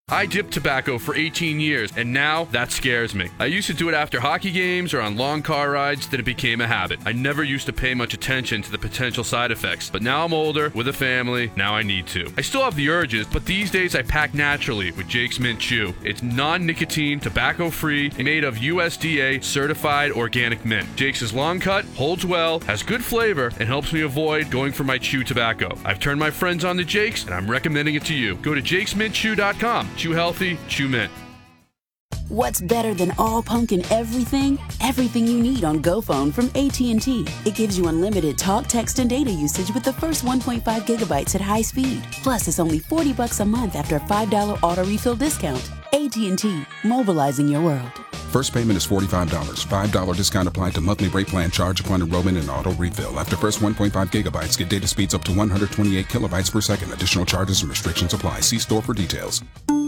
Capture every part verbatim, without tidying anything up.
I dipped tobacco for eighteen years, and now that scares me. I used to do it after hockey games or on long car rides, then it became a habit. I never used to pay much attention to the potential side effects, but now I'm older, with a family, now I need to. I still have the urges, but these days I pack naturally with Jake's Mint Chew. It's non-nicotine, tobacco-free, and made of U S D A certified organic mint. Jake's is long cut, holds well, has good flavor, and helps me avoid going for my chew tobacco. I've turned my friends on to Jake's, and I'm recommending it to you. Go to jakes mint chew dot com. Chew healthy, chew mint. What's better than all pumpkin everything? Everything you need on GoPhone from A T and T. It gives you unlimited talk, text, and data usage with the first one point five gigabytes at high speed. Plus, it's only forty bucks a month after a five dollars auto refill discount. A T and T, mobilizing your world. First payment is forty-five dollars. five dollars discount applied to monthly rate plan charge upon enrollment and auto refill. After first one point five gigabytes, get data speeds up to one hundred twenty-eight kilobytes per second. Additional charges and restrictions apply. See store for details.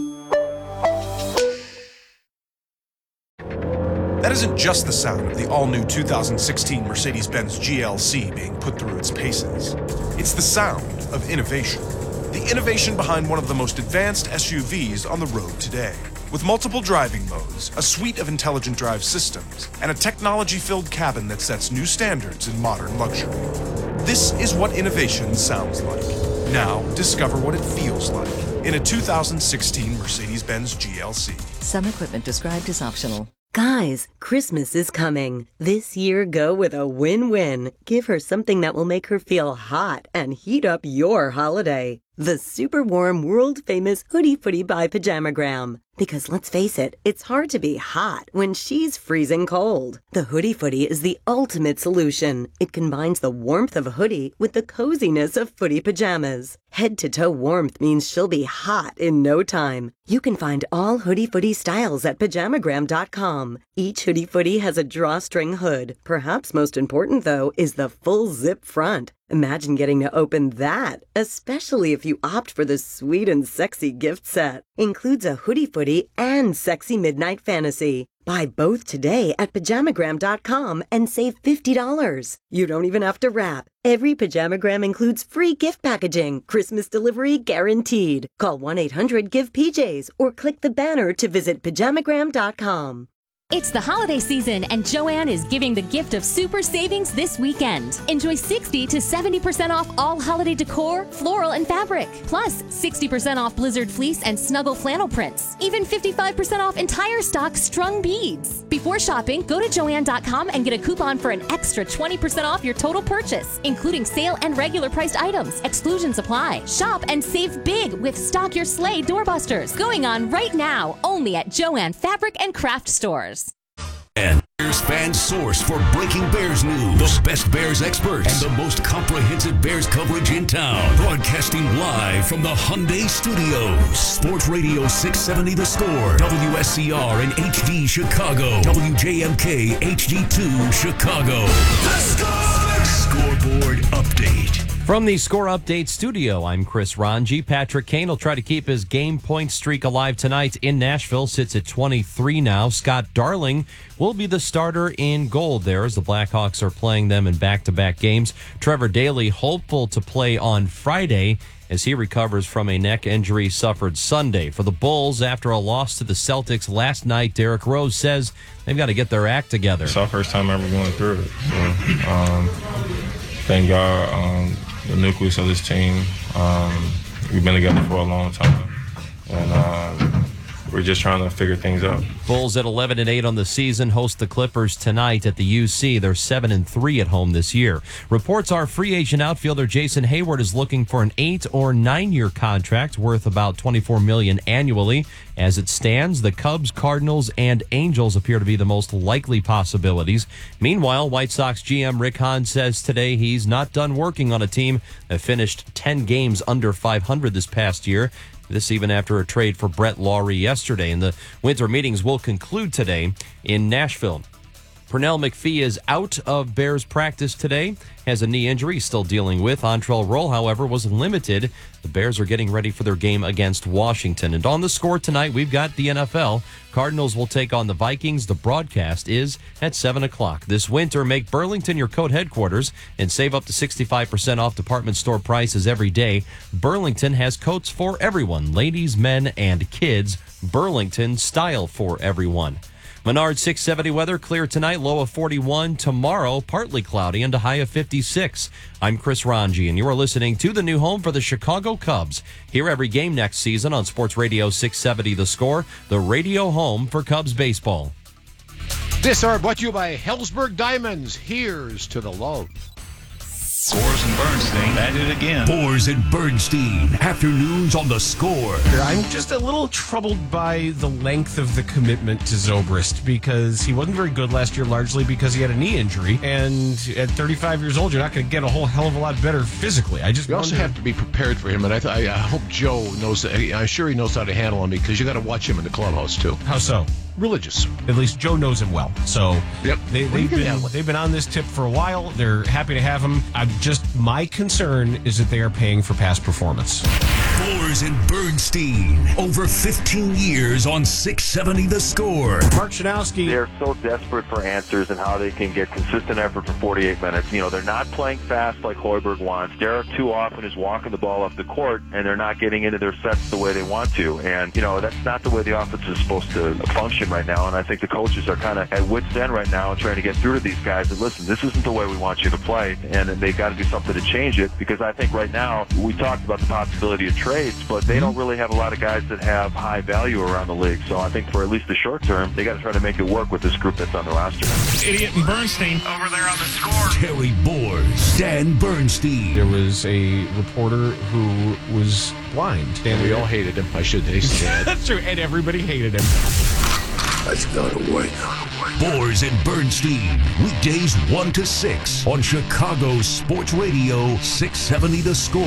That isn't just the sound of the all-new two thousand sixteen Mercedes-Benz G L C being put through its paces. It's the sound of innovation. The innovation behind one of the most advanced S U Vs on the road today. With multiple driving modes, a suite of intelligent drive systems, and a technology-filled cabin that sets new standards in modern luxury. This is what innovation sounds like. Now, discover what it feels like in a two thousand sixteen Mercedes-Benz G L C. Some equipment described as optional. Guys, Christmas is coming. This year, go with a win-win. Give her something that will make her feel hot and heat up your holiday. The super warm, world-famous Hoodie Footy by Pajamagram. Because let's face it, it's hard to be hot when she's freezing cold. The Hoodie Footy is the ultimate solution. It combines the warmth of a hoodie with the coziness of footy pajamas. Head-to-toe warmth means she'll be hot in no time. You can find all Hoodie Footy styles at pajamagram dot com. Each Hoodie Footy has a drawstring hood. Perhaps most important, though, is the full zip front. Imagine getting to open that, especially if you opt for the sweet and sexy gift set. Includes a Hoodie Footy and Sexy Midnight Fantasy. Buy both today at pajamagram dot com and save fifty dollars. You don't even have to wrap. Every Pajamagram includes free gift packaging, Christmas delivery guaranteed. Call one eight hundred give P Js or click the banner to visit pajamagram dot com. It's the holiday season, and Joann is giving the gift of super savings this weekend. Enjoy sixty to seventy percent off all holiday decor, floral, and fabric. Plus, sixty percent off Blizzard fleece and Snuggle flannel prints. Even fifty-five percent off entire stock strung beads. Before shopping, go to joann dot com and get a coupon for an extra twenty percent off your total purchase, including sale and regular priced items. Exclusions apply. Shop and save big with Stock Your Sleigh doorbusters. Going on right now, only at Joann Fabric and Craft Stores. And Bears fan source for breaking Bears news. The best Bears experts and the most comprehensive Bears coverage in town. Broadcasting live from the Hyundai Studios. Sports Radio six seventy The Score. W S C R and H D Chicago. W J M K H D two Chicago. The Score! Scoreboard update. From the Score Update studio, I'm Chris Ranji. Patrick Kane will try to keep his game point streak alive tonight in Nashville. Sits at twenty-three now. Scott Darling will be the starter in gold there as the Blackhawks are playing them in back-to-back games. Trevor Daley hopeful to play on Friday as he recovers from a neck injury suffered Sunday. For the Bulls, after a loss to the Celtics last night, Derrick Rose says they've got to get their act together. It's our first time ever going through it. So, um, thank God. Um, the nucleus of this team. Um, we've been together for a long time, and um, we're just trying to figure things out. Bulls at eleven and eight on the season host the Clippers tonight at the U C. They're seven and three at home this year. Reports are free agent outfielder Jason Hayward is looking for an eight or nine year contract worth about twenty-four million dollars annually. As it stands, the Cubs, Cardinals, and Angels appear to be the most likely possibilities. Meanwhile, White Sox G M Rick Hahn says today he's not done working on a team that finished ten games under five hundred this past year. This even after a trade for Brett Lawrie yesterday. And the winter meetings will conclude today in Nashville. Pernell McPhee is out of Bears practice today, has a knee injury he's still dealing with. Antrell Roll, however, was limited. The Bears are getting ready for their game against Washington. And on the score tonight, we've got the N F L. Cardinals will take on the Vikings. The broadcast is at seven o'clock. This winter, make Burlington your coat headquarters and save up to sixty-five percent off department store prices every day. Burlington has coats for everyone, ladies, men, and kids. Burlington, style for everyone. Menard six seventy weather, clear tonight, low of forty-one. Tomorrow, partly cloudy and a high of fifty-six. I'm Chris Ranji, and you are listening to the new home for the Chicago Cubs. Hear every game next season on Sports Radio six seventy The Score, the radio home for Cubs baseball. This hour brought to you by Hellsberg Diamonds. Here's to the love. Boers and Bernstein at it again. Boers and Bernstein, afternoons on The Score. I'm just a little troubled by the length of the commitment to Zobrist because he wasn't very good last year, largely because he had a knee injury. And at thirty-five years old, you're not going to get a whole hell of a lot better physically. I just you also have to be prepared for him, and I, th- I hope Joe knows. I'm sure he knows how to handle him because you got to watch him in the clubhouse too. How so? Religious. At least Joe knows him well. So yep. they, they've, been, they've been on this tip for a while. They're happy to have him. I'm just my concern is that they are paying for past performance. Boers and Bernstein, over fifteen years on six seventy The Score. Mark Shanowski. They're so desperate for answers and how they can get consistent effort for forty-eight minutes. You know, they're not playing fast like Hoiberg wants. Derek too often is walking the ball off the court, and they're not getting into their sets the way they want to. And, you know, that's not the way the offense is supposed to function right now. And I think the coaches are kind of at wit's end right now and trying to get through to these guys and listen, this isn't the way we want you to play. And then they've got to do something to change it because I think right now we talked about the possibility of trades, but they don't really have a lot of guys that have high value around the league. So I think for at least the short term, they got to try to make it work with this group that's on the roster. Idiot and Bernstein over there on The Score. Terry Boers, Dan Bernstein. There was a reporter who was blind. And we all hated him. I should say that. That's true, and everybody hated him. Let's go to work. Boers and Bernstein, weekdays one to six on Chicago Sports Radio six seventy The Score.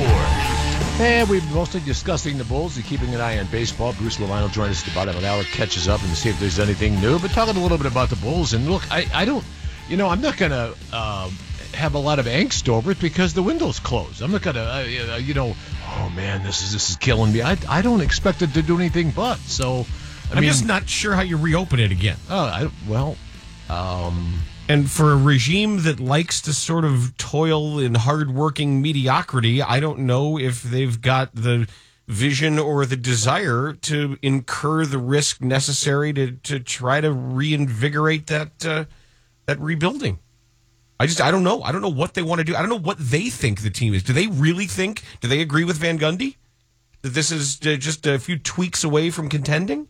And we've been mostly discussing the Bulls and keeping an eye on baseball. Bruce Levine will join us at the bottom of an hour, catches up and see if there's anything new. But talking a little bit about the Bulls, and look, I, I don't, you know, I'm not going to uh, have a lot of angst over it because the window's closed. I'm not going to, uh, you know, oh man, this is this is killing me. I, I don't expect it to do anything but. So, I I'm mean, just not sure how you reopen it again. Oh, I, well, um, and for a regime that likes to sort of toil in hardworking mediocrity, I don't know if they've got the vision or the desire to incur the risk necessary to, to try to reinvigorate that uh, that rebuilding. I just I don't know. I don't know what they want to do. I don't know what they think the team is. Do they really think? Do they agree with Van Gundy that this is just a few tweaks away from contending?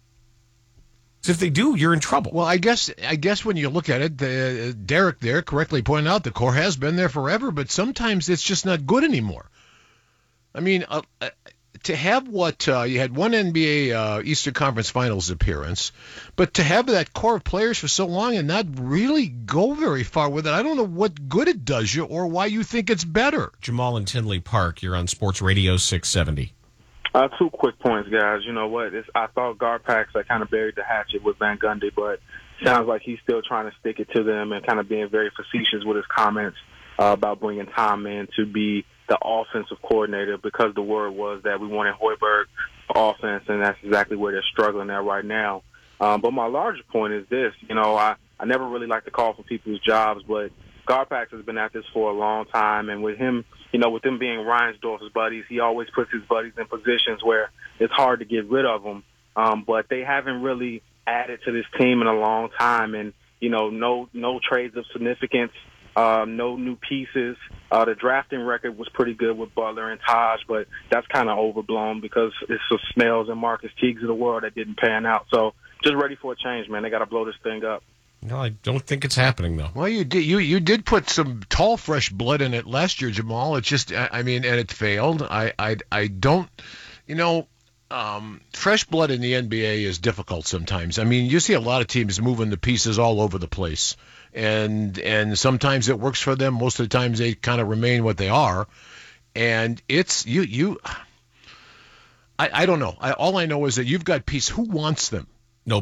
If they do, you're in trouble. Well, I guess I guess when you look at it, the, Derek there correctly pointed out the core has been there forever, but sometimes it's just not good anymore. I mean, uh, uh, to have what uh, you had one N B A uh, Eastern Conference Finals appearance, but to have that core of players for so long and not really go very far with it, I don't know what good it does you or why you think it's better. Jamal in Tinley Park, you're on Sports Radio six seventy. Uh, two quick points, guys. You know what? It's, I thought Garpax I kind of buried the hatchet with Van Gundy, but sounds like he's still trying to stick it to them and kind of being very facetious with his comments uh, about bringing Tom in to be the offensive coordinator because the word was that we wanted Hoiberg for offense, and that's exactly where they're struggling at right now. Um, but my larger point is this. You know, I, I never really like to call for people's jobs, but Garpax has been at this for a long time, and with him, you know, with them being Reinsdorf's buddies, he always puts his buddies in positions where it's hard to get rid of them. Um, but they haven't really added to this team in a long time, and you know, no no trades of significance, um, no new pieces. Uh, the drafting record was pretty good with Butler and Taj, but that's kind of overblown because it's the Snells and Marcus Teagues of the world that didn't pan out. So just ready for a change, man. They got to blow this thing up. No, I don't think it's happening, though. Well, you did you you did put some tall, fresh blood in it last year, Jamal. It's just, I mean, and it failed. I I, I don't, you know, um, fresh blood in the N B A is difficult sometimes. I mean, you see a lot of teams moving the pieces all over the place, and and sometimes it works for them. Most of the times they kind of remain what they are, and it's you you. I, I don't know. I, all I know is that you've got pieces. Who wants them? Nobody.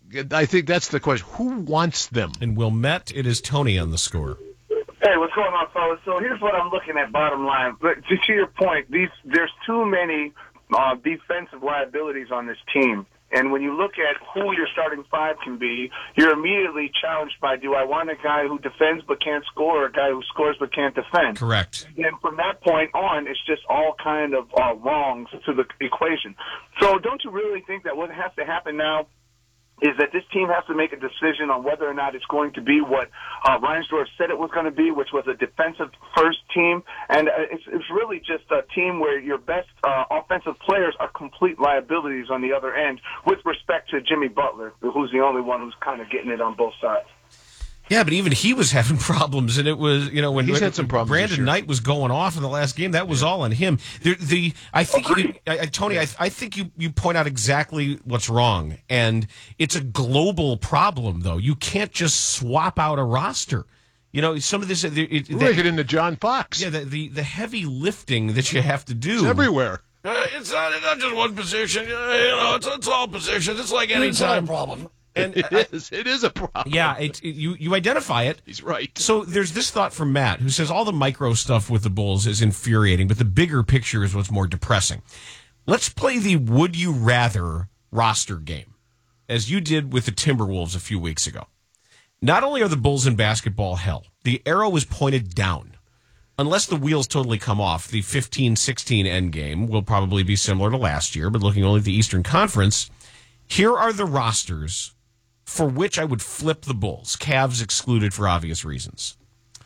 I think that's the question. Who wants them? And Wilmette, it is Tony on the score. Hey, what's going on, fellas? So here's what I'm looking at, bottom line. But to, to your point, these there's too many uh, defensive liabilities on this team. And when you look at who your starting five can be, you're immediately challenged by, do I want a guy who defends but can't score or a guy who scores but can't defend? Correct. And from that point on, it's just all kind of uh, wrongs to the equation. So don't you really think that what has to happen now is that this team has to make a decision on whether or not it's going to be what uh, Reinsdorf said it was going to be, which was a defensive-first team. And uh, it's, it's really just a team where your best uh, offensive players are complete liabilities on the other end with respect to Jimmy Butler, who's the only one who's kind of getting it on both sides. Yeah, but even he was having problems, and it was, you know, when, He's when had some problems this Brandon year. Knight was going off in the last game, that was all on him. The, the I think, you, I, I, Tony, I, I think you, you point out exactly what's wrong, and it's a global problem, though. You can't just swap out a roster. You know, some of this... It, it, We're making it into John Fox. Yeah, the, the, the heavy lifting that you have to do. It's everywhere. Uh, it's, not, it's not just one position. You know, it's, it's all positions. It's like any time problem. And it I, is. It is a problem. Yeah, it, it, you you identify it. He's right. So there's this thought from Matt, who says all the micro stuff with the Bulls is infuriating, but the bigger picture is what's more depressing. Let's play the would you rather roster game, as you did with the Timberwolves a few weeks ago. Not only are the Bulls in basketball hell, the arrow is pointed down. Unless the wheels totally come off, the fifteen sixteen end game will probably be similar to last year, but looking only at the Eastern Conference, here are the rosters for which I would flip the Bulls, Cavs excluded for obvious reasons.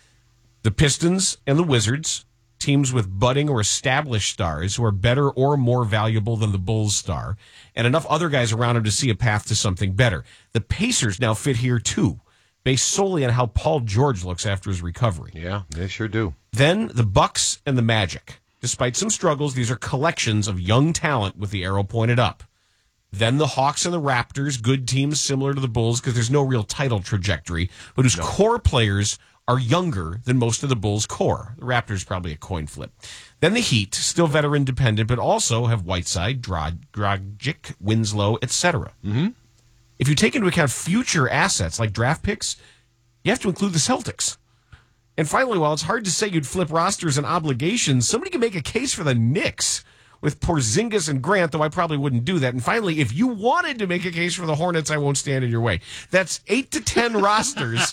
The Pistons and the Wizards, teams with budding or established stars who are better or more valuable than the Bulls star, and enough other guys around them to see a path to something better. The Pacers now fit here too, based solely on how Paul George looks after his recovery. Yeah, they sure do. Then the Bucks and the Magic. Despite some struggles, these are collections of young talent with the arrow pointed up. Then the Hawks and the Raptors, good teams similar to the Bulls because there's no real title trajectory, but whose no. core players are younger than most of the Bulls' core. The Raptors probably a coin flip. Then the Heat, still veteran dependent, but also have Whiteside, Dragic, Winslow, et cetera. Mm-hmm. If you take into account future assets like draft picks, you have to include the Celtics. And finally, while it's hard to say you'd flip rosters and obligations, somebody can make a case for the Knicks with Porzingis and Grant, though I probably wouldn't do that. And finally, if you wanted to make a case for the Hornets, I won't stand in your way. That's eight to ten rosters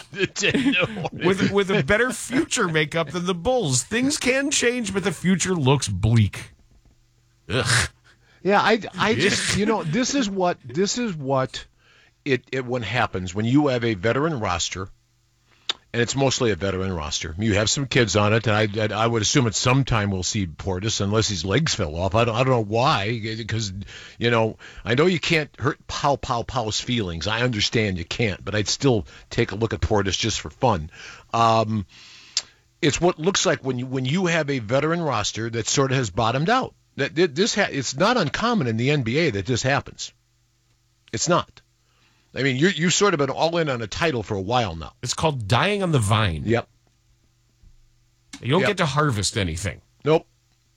with, with a better future makeup than the Bulls. Things can change, but the future looks bleak. Ugh. Yeah, I, I just, you know, this is what, this is what it, it when happens when you have a veteran roster. And it's mostly a veteran roster. You have some kids on it, and I, I would assume at some time we'll see Portis unless his legs fell off. I don't, I don't know why, because, you know, I know you can't hurt Pow Pow Pow's feelings. I understand you can't, but I'd still take a look at Portis just for fun. Um, it's what looks like when you when you have a veteran roster that sort of has bottomed out. That this ha- it's not uncommon in the N B A that this happens. It's not. I mean, you're, you've sort of been all in on a title for a while now. It's called dying on the vine. Yep. You don't yep. get to harvest anything. Nope.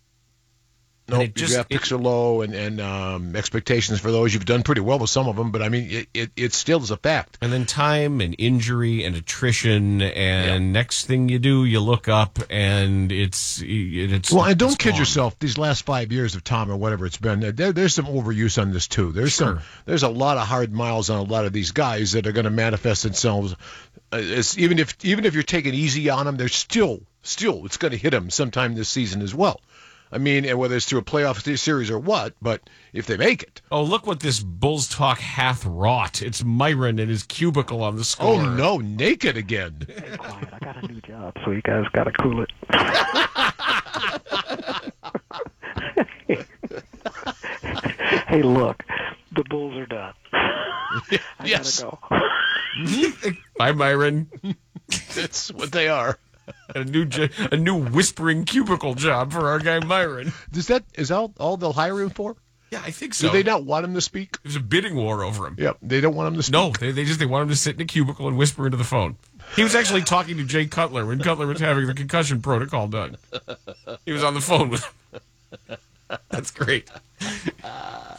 Nope. It just, Your draft picks are low, and, and um, expectations for those. You've done pretty well with some of them, but, I mean, it, it, it still is a fact. And then time and injury and attrition, and yep. next thing you do, you look up, and it's... it's well, and don't it's kid gone. yourself. These last five years of Tom or whatever it's been, there, there's some overuse on this, too. There's sure. some. There's a lot of hard miles on a lot of these guys that are going to manifest themselves. Uh, as, even if even if you're taking easy on them, they're still, still, it's going to hit them sometime this season as well. I mean, and whether it's through a playoff series or what, but if they make it. Oh, look what this Bulls talk hath wrought. It's Myron in his cubicle on the score. Oh, no, naked again. Hey, quiet. I got a new job, so you guys got to cool it. Hey, look, the Bulls are done. I yes. got to go. Bye, Myron. That's what they are. A new a new whispering cubicle job for our guy Myron. Is that is all, all they'll hire him for? Yeah, I think so. Do they not want him to speak? There's a bidding war over him. Yep, they don't want him to speak. No, they, they just they want him to sit in a cubicle and whisper into the phone. He was actually talking to Jay Cutler when Cutler was having the concussion protocol done. He was on the phone with him. That's great.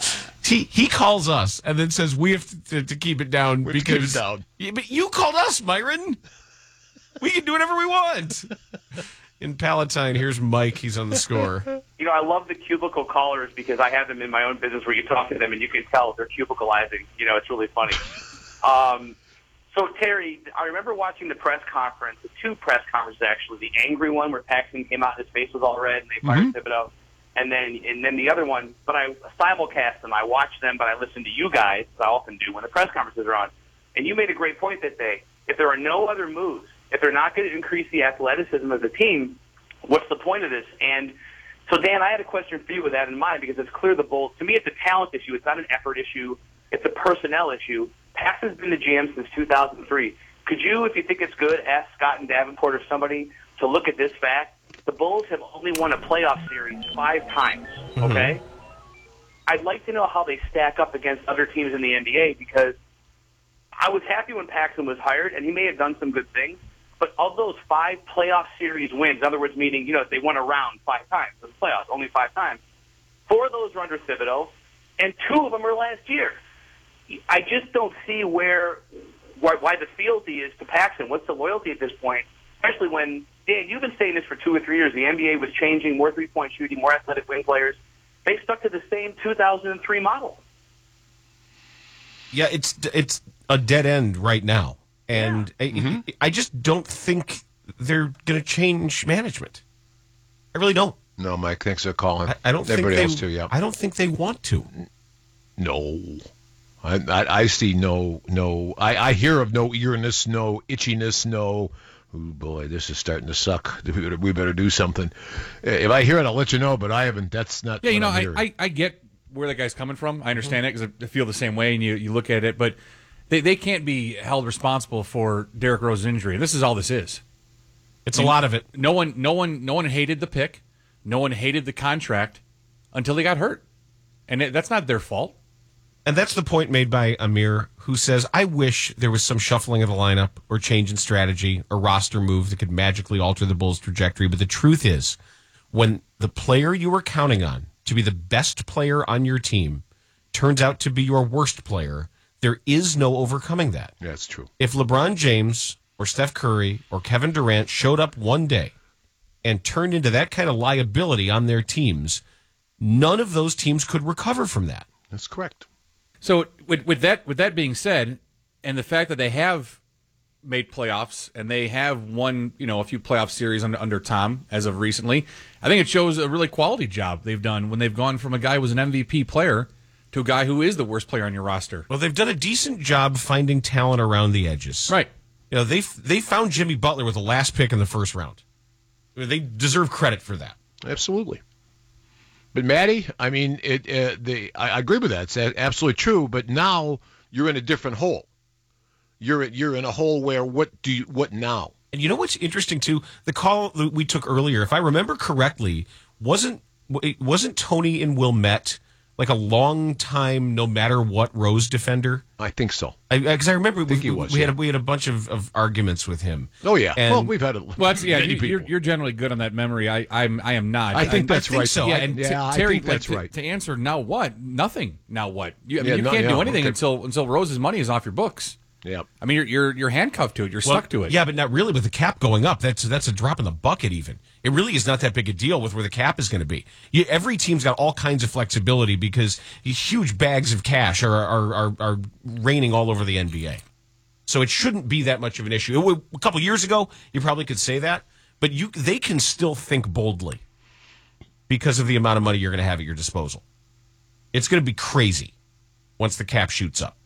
he, he calls us and then says we have to, to keep it down we because keep it down. Yeah, but you called us, Myron. We can do whatever we want. In Palatine, here's Mike. He's on the score. You know, I love the cubicle callers because I have them in my own business where you talk to them and you can tell they're cubicalizing. You know, it's really funny. Um, so, Terry, I remember watching the press conference, the two press conferences actually, the angry one where Paxton came out and his face was all red and they fired Mhm. Thibodeau, and then and then the other one, but I simulcast them. I watch them, but I listen to you guys, as I often do, when the press conferences are on. And you made a great point that day. If there are no other moves, if they're not going to increase the athleticism of the team, what's the point of this? And so, Dan, I had a question for you with that in mind because it's clear the Bulls, to me, it's a talent issue. It's not an effort issue. It's a personnel issue. Paxton's been the G M since two thousand three. Could you, if you think it's good, ask Scott and Davenport or somebody to look at this fact? The Bulls have only won a playoff series five times, okay? Mm-hmm. I'd like to know how they stack up against other teams in the N B A because I was happy when Paxton was hired, and he may have done some good things, but of those five playoff series wins, in other words, meaning, you know, they won a round five times in the playoffs, only five times, four of those were under Thibodeau, and two of them were last year. I just don't see where why, why the fealty is to Paxton. What's the loyalty at this point? Especially when, Dan, you've been saying this for two or three years. The N B A was changing, more three-point shooting, more athletic wing players. They stuck to the same two thousand three model. Yeah, it's it's a dead end right now. And yeah. I, mm-hmm. I just don't think they're going to change management. I really don't. No, Mike, thanks for calling. I, I don't Everybody think they, else too, yeah. I don't think they want to. No. I, I, I see no, no. I, I hear of no eeriness, no itchiness, no, oh boy, this is starting to suck. We better, we better do something. If I hear it, I'll let you know, but I haven't. That's not Yeah, you know, I, I, I get where that guy's coming from. I understand mm-hmm. it because I feel the same way, and you, you look at it, but they, they can't be held responsible for Derrick Rose's injury. This is all this is. It's a lot of it. No one, no one, no one hated the pick. No one hated the contract until they got hurt, and it, that's not their fault. And that's the point made by Amir, who says, I wish there was some shuffling of the lineup or change in strategy or roster move that could magically alter the Bulls' trajectory. But the truth is, when the player you were counting on to be the best player on your team turns out to be your worst player, there is no overcoming that. Yeah, that's true. If LeBron James or Steph Curry or Kevin Durant showed up one day and turned into that kind of liability on their teams, none of those teams could recover from that. That's correct. So with, with that with that being said, and the fact that they have made playoffs and they have won, you know, a few playoff series under, under Tom as of recently, I think it shows a really quality job they've done when they've gone from a guy who was an M V P player to a guy who is the worst player on your roster. Well, they've done a decent job finding talent around the edges. Right. You know, they they found Jimmy Butler with the last pick in the first round. They deserve credit for that. Absolutely. But Maddie, I mean, it. Uh, the I, I agree with that. It's absolutely true. But now you're in a different hole. You're you're in a hole where what do you what now? And you know what's interesting too? The call that we took earlier, if I remember correctly, wasn't wasn't Tony and Wilmette like a long time, no matter what, Rose defender? I think so. Because I, I remember I think we, he was, we yeah. had a, we had a bunch of, of arguments with him. Oh yeah. And well, we've had a well, that's, yeah. You, you're you're generally good on that memory. I I'm I am not. I think I, that's I think right. So. Yeah, and yeah, t- I Terry, think that's like, right. To, to answer now what? Nothing. Now what? You, I mean, Yeah, you no, can't yeah, do anything okay. until until Rose's money is off your books. Yeah. I mean, you're you're you're handcuffed to it. You're Well, stuck to it. Yeah, but not really with the cap going up. That's that's a drop in the bucket even. It really is not that big a deal with where the cap is going to be. You, every team's got all kinds of flexibility because these huge bags of cash are are, are, are raining all over the N B A. So it shouldn't be that much of an issue. It would, a couple years ago, you probably could say that, but you they can still think boldly because of the amount of money you're going to have at your disposal. It's going to be crazy once the cap shoots up.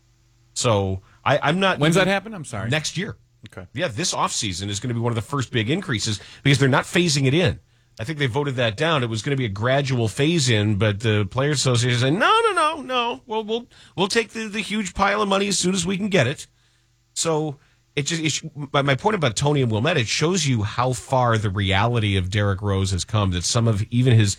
So I, I'm not... When's that happen? I'm sorry. Next year. Okay. Yeah, this offseason is going to be one of the first big increases because they're not phasing it in. I think they voted that down. It was going to be a gradual phase in, but the Players Association said, no, no, no, no. We'll, we'll, we'll take the, the huge pile of money as soon as we can get it. So it just, it, my point about Tony and Wilmette, it shows you how far the reality of Derrick Rose has come, that some of even his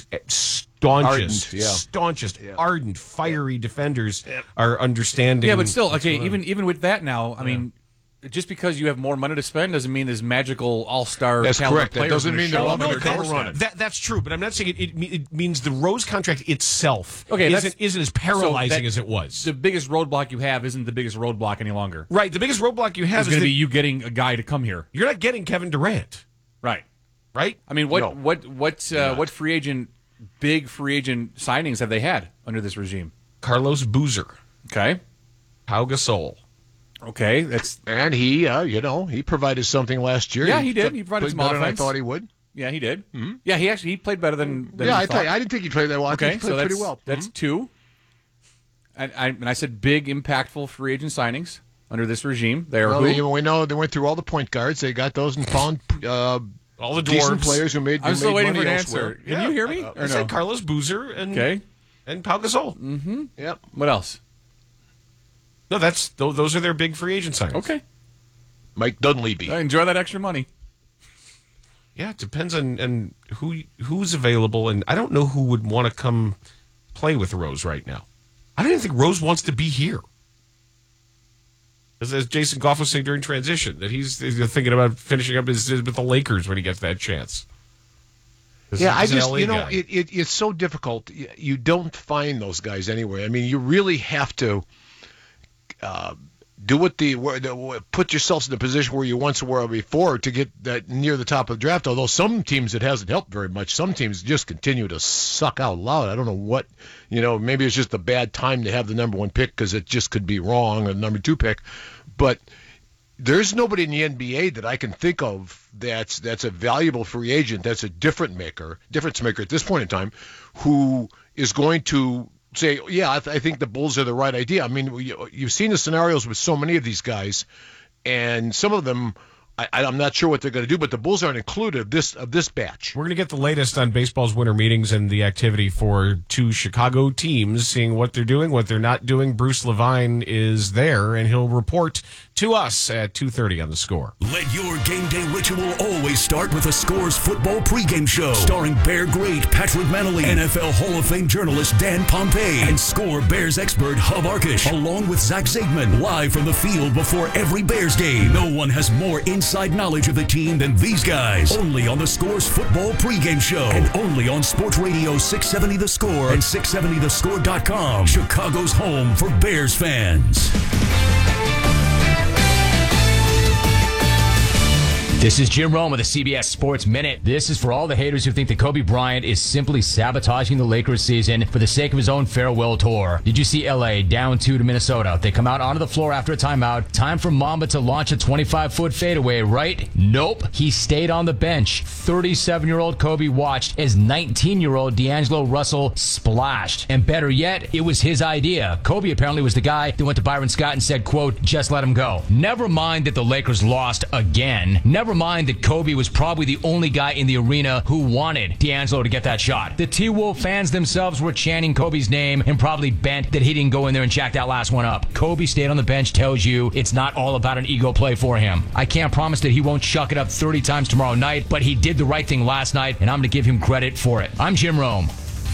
staunchest, Ardent, yeah. staunchest, Yeah. ardent, fiery yeah. defenders Yeah. are understanding. Yeah, but still, what's okay. going on. Even even with that now, I Yeah. mean, just because you have more money to spend doesn't mean there's magical all-star That's caliber correct. That players doesn't gonna mean show they're up all on your gonna doorstep. run it. That, that's true, but I'm not saying it, it, it means the Rose contract itself Okay, that's- isn't, isn't as so paralyzing that- as it was. The biggest roadblock you have isn't the biggest roadblock any longer. Right. The biggest roadblock you have It's is going to that be you getting a guy to come here. you're not getting Kevin Durant. Right. Right? I mean, what No. what what uh, what free agent, big free agent signings have they had under this regime? Carlos Boozer. Okay. Pau Gasol. Okay, that's and he, uh, you know, he provided something last year. Yeah, he did. He provided played some better than I offense. thought he would. Yeah, he did. Mm-hmm. Yeah, he actually he played better than. than yeah, we I, thought. thought, I didn't think he played that well. I Okay, think he so played that's pretty well. that's Mhm. two. And I, and I said big, impactful free agent signings under this regime. They are Well, who? they, we know they went through all the point guards. They got those and found uh, all the decent dwarves. players who made. I'm who still made waiting money for an elsewhere. answer. Can you hear me? Uh, or I no? said Carlos Boozer and Okay. and Pau Gasol. Mm-hmm. Yep. What else? No, that's those, those are their big free agent signings. Okay. Mike Dunleavy. I enjoy that extra money. Yeah, it depends on, on who who's available, and I don't know who would want to come play with Rose right now. I don't even think Rose wants to be here. As, as Jason Goff was saying during transition, that he's, he's thinking about finishing up his, his, with the Lakers when he gets that chance. Yeah, I He's an just, L A you know, guy. it, it, it's so difficult. You, you don't find those guys anyway. I mean, you really have to uh, do what the, where the put yourselves in a position where you once were before to get that near the top of the draft. Although some teams it hasn't helped very much. Some teams just continue to suck out loud. I don't know what, you know, maybe it's just a bad time to have the number one pick because it just could be wrong, or the number two pick. But there's nobody in the N B A that I can think of that's that's a valuable free agent, that's a different maker, difference maker at this point in time, who is going to say, yeah, I, th- I think the Bulls are the right idea. I mean, you, you've seen the scenarios with so many of these guys, and some of them, I, I'm not sure what they're going to do, but the Bulls aren't included of this of this batch. We're going to get the latest on baseball's winter meetings and the activity for two Chicago teams, seeing what they're doing, what they're not doing. Bruce Levine is there, and he'll report to us at two thirty on The Score. Let your game day ritual always start with a Scores football pregame show starring Bear great Patrick Manley, N F L Hall of Fame journalist Dan Pompei, and Score Bears expert Hub Arkish, along with Zach Zaidman, live from the field before every Bears game. No one has more inside knowledge of the team than these guys. Only on the Scores football pregame show, and only on Sports Radio six seventy The Score and six seventy the score dot com, Chicago's home for Bears fans. This is Jim Rome with the C B S Sports Minute. This is for all the haters who think that Kobe Bryant is simply sabotaging the Lakers season for the sake of his own farewell tour. Did you see L A down two to Minnesota? They come out onto the floor after a timeout. Time for Mamba to launch a twenty-five foot fadeaway, right? Nope. He stayed on the bench. thirty-seven-year-old Kobe watched as nineteen-year-old D'Angelo Russell splashed. And better yet, it was his idea. Kobe apparently was the guy that went to Byron Scott and said, quote, just let him go. Never mind that the Lakers lost again. Never mind that Kobe was probably the only guy in the arena who wanted D'Angelo to get that shot. The T-Wolf fans themselves were chanting Kobe's name and probably bent that he didn't go in there and jack that last one up. Kobe stayed on the bench tells you it's not all about an ego play for him. I can't promise that he won't chuck it up thirty times tomorrow night, but he did the right thing last night, and I'm going to give him credit for it. I'm Jim Rome.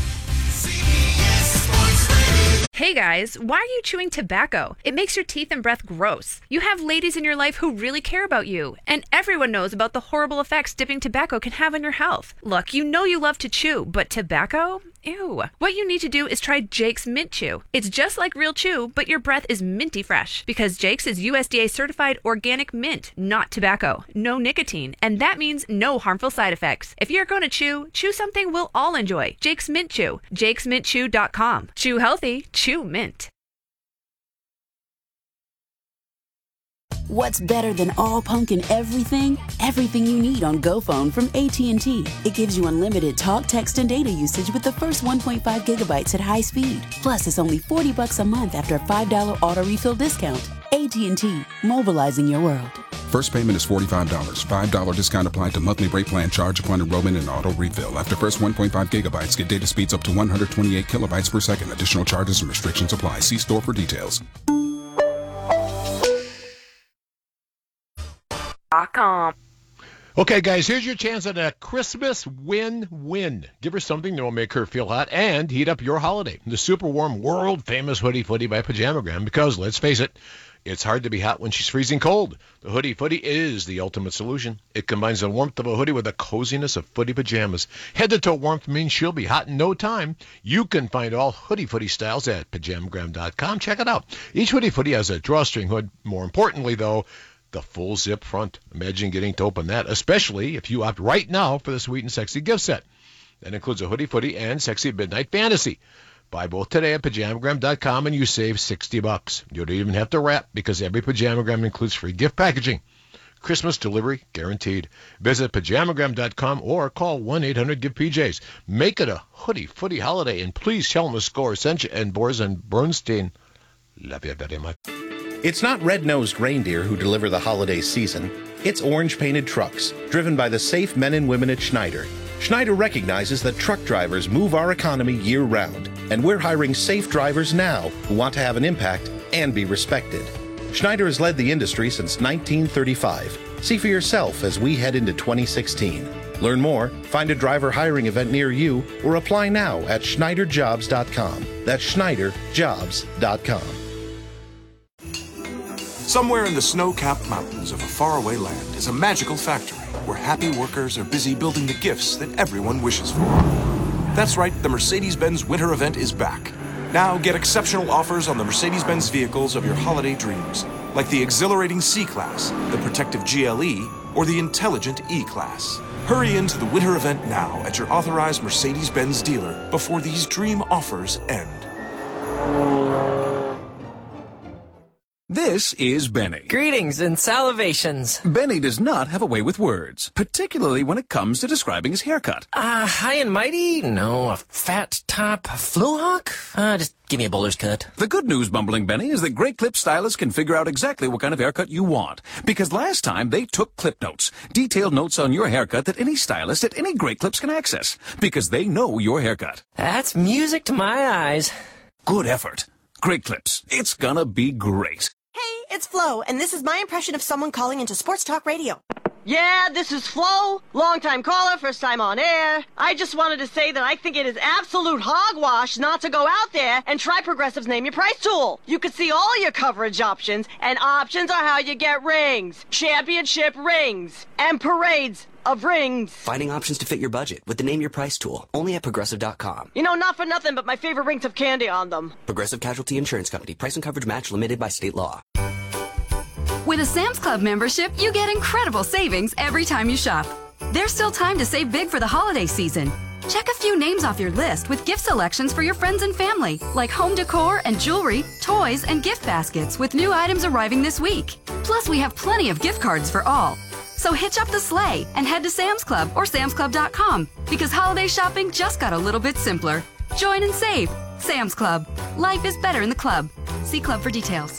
Hey guys, why are you chewing tobacco? It makes your teeth and breath gross. You have ladies in your life who really care about you, and everyone knows about the horrible effects dipping tobacco can have on your health. Look, you know you love to chew, but tobacco? Ew. What you need to do is try Jake's Mint Chew. It's just like real chew, but your breath is minty fresh, because Jake's is U S D A certified organic mint, not tobacco. No nicotine, and that means no harmful side effects. If you're going to chew, chew something we'll all enjoy. Jake's Mint Chew. jakes mint chew dot com. Chew healthy, chew mint. What's better than all pumpkin everything? Everything you need on GoPhone from A T and T. It gives you unlimited talk, text, and data usage with the first one point five gigabytes at high speed. Plus, it's only forty bucks a month after a five dollar auto refill discount. A T and T, mobilizing your world. First payment is forty-five dollars. five dollar discount applied to monthly rate plan charge upon enrollment and auto refill. After first one point five gigabytes, get data speeds up to one hundred twenty-eight kilobytes per second. Additional charges and restrictions apply. See store for details. Okay, guys, here's your chance at a Christmas win-win. Give her something that will make her feel hot and heat up your holiday. The super warm, world-famous Hoodie Footy by Pajamagram, because, let's face it, It's hard to be hot when she's freezing cold. The Hoodie Footy is the ultimate solution. It combines the warmth of a hoodie with the coziness of footy pajamas. Head-to-toe warmth means she'll be hot in no time. You can find all Hoodie Footy styles at pajamagram dot com. Check it out. Each Hoodie Footy has a drawstring hood. More importantly, though, the full zip front. Imagine getting to open that, especially if you opt right now for the sweet and sexy gift set. That includes a Hoodie Footy and Sexy Midnight Fantasy. Buy both today at pajamagram dot com and you save sixty bucks. You don't even have to wrap because every Pajamagram includes free gift packaging. Christmas delivery guaranteed. Visit pajamagram dot com or call one eight hundred give P Js. Make it a Hoodie Footy holiday, and please tell them the score sent you and Boris and Bernstein. Love you very much. It's not red-nosed reindeer who deliver the holiday season. It's orange-painted trucks, driven by the safe men and women at Schneider. Schneider recognizes that truck drivers move our economy year-round, and we're hiring safe drivers now who want to have an impact and be respected. Schneider has led the industry since nineteen thirty-five. See for yourself as we head into twenty sixteen. Learn more, find a driver hiring event near you, or apply now at schneider jobs dot com. That's schneider jobs dot com. Somewhere in the snow-capped mountains of a faraway land is a magical factory where happy workers are busy building the gifts that everyone wishes for. That's right, the Mercedes-Benz Winter Event is back. Now get exceptional offers on the Mercedes-Benz vehicles of your holiday dreams, like the exhilarating C-Class, the protective G L E, or the intelligent E-Class. Hurry into the Winter Event now at your authorized Mercedes-Benz dealer before these dream offers end. This is Benny. Greetings and salivations. Benny does not have a way with words, particularly when it comes to describing his haircut. Uh, high and mighty? No. A fat top flu hawk? Uh, just give me a bowler's cut. The good news, Bumbling Benny, is that Great Clip stylists can figure out exactly what kind of haircut you want. Because last time they took clip notes, detailed notes on your haircut that any stylist at any Great Clips can access. Because they know your haircut. That's music to my eyes. Good effort. Great Clips. It's gonna be great. Hey, it's Flo, and this is my impression of someone calling into Sports Talk Radio. Yeah, this is Flo, long-time caller, first time on air. I just wanted to say that I think it is absolute hogwash not to go out there and try Progressive's Name Your Price tool. You can see all your coverage options, and options are how you get rings, championship rings, and parades of rings. Finding options to fit your budget with the Name Your Price tool, only at progressive dot com. You know, not for nothing, but my favorite rings have candy on them. Progressive Casualty Insurance Company. Price and coverage match limited by state law. With a Sam's Club membership, you get incredible savings every time you shop. There's still time to save big for the holiday season. Check a few names off your list with gift selections for your friends and family, like home decor and jewelry, toys, and gift baskets with new items arriving this week. Plus, we have plenty of gift cards for all. So hitch up the sleigh and head to Sam's Club or Sam's Club dot com because holiday shopping just got a little bit simpler. Join and save. Sam's Club. Life is better in the club. See club for details.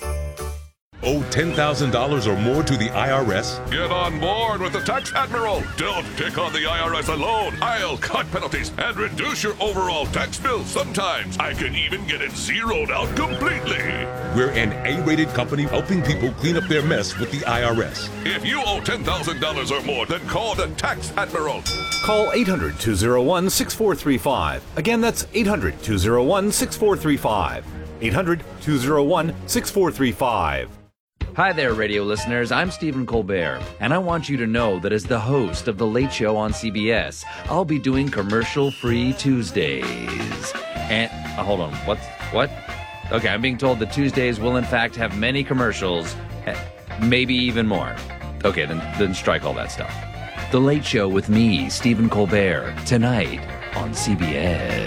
Owe ten thousand dollars or more to the I R S? Get on board with the Tax Admiral. Don't take on the I R S alone. I'll cut penalties and reduce your overall tax bill. Sometimes I can even get it zeroed out completely. We're an A-rated company helping people clean up their mess with the I R S. If you owe ten thousand dollars or more, then call the Tax Admiral. Call eight hundred, two oh one, six four three five. Again, that's eight hundred, two oh one, six four three five. eight hundred, two oh one, six four three five. Hi there, radio listeners. I'm Stephen Colbert, and I want you to know that as the host of The Late Show on C B S, I'll be doing commercial-free Tuesdays. And, uh, hold on, what? What? Okay, I'm being told that Tuesdays will in fact have many commercials, maybe even more. Okay, then, then strike all that stuff. The Late Show with me, Stephen Colbert, tonight on C B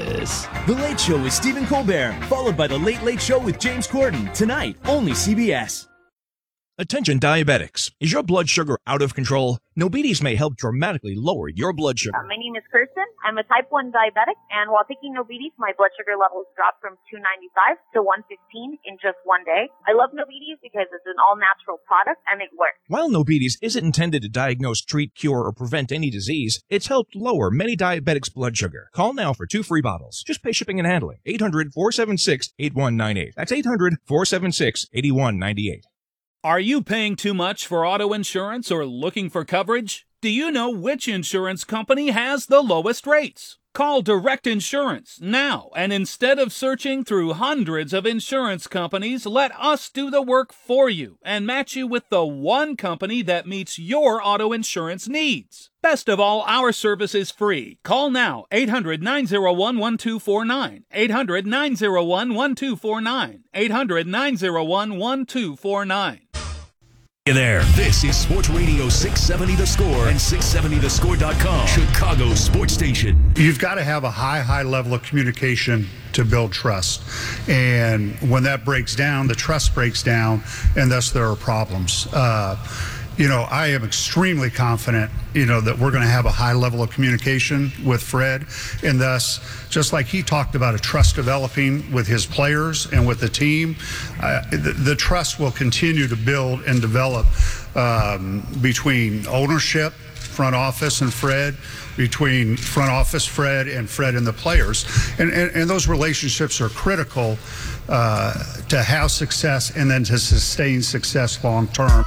S. The Late Show with Stephen Colbert, followed by The Late Late Show with James Corden, tonight, only C B S. Attention diabetics. Is your blood sugar out of control? Nobides may help dramatically lower your blood sugar. Uh, my name is Kirsten. I'm a type one diabetic, and while taking Nobides, my blood sugar levels dropped from two ninety-five to one fifteen in just one day. I love Nobides because it's an all-natural product, and it works. While Nobides isn't intended to diagnose, treat, cure, or prevent any disease, it's helped lower many diabetics' blood sugar. Call now for two free bottles. Just pay shipping and handling. eight hundred, four seven six, eight one nine eight. That's eight hundred, four seven six, eight one nine eight. Are you paying too much for auto insurance or looking for coverage? Do you know which insurance company has the lowest rates? Call Direct Insurance now, and instead of searching through hundreds of insurance companies, let us do the work for you and match you with the one company that meets your auto insurance needs. Best of all, our service is free. Call now, eight hundred, nine oh one, one two four nine, eight hundred, nine oh one, one two four nine, eight hundred, nine oh one, one two four nine. Hey there. This is Sports Radio six seventy The Score and six seventy the score dot com, Chicago's sports station. You've got to have a high, high level of communication to build trust. And when that breaks down, the trust breaks down, and thus there are problems. Uh, you know, I am extremely confident, you know, that we're going to have a high level of communication with Fred. And thus, just like he talked about a trust developing with his players and with the team, uh, the, the trust will continue to build and develop um, between ownership, front office, and Fred, between front office Fred and Fred and the players. And, and, and those relationships are critical uh, to have success and then to sustain success long term.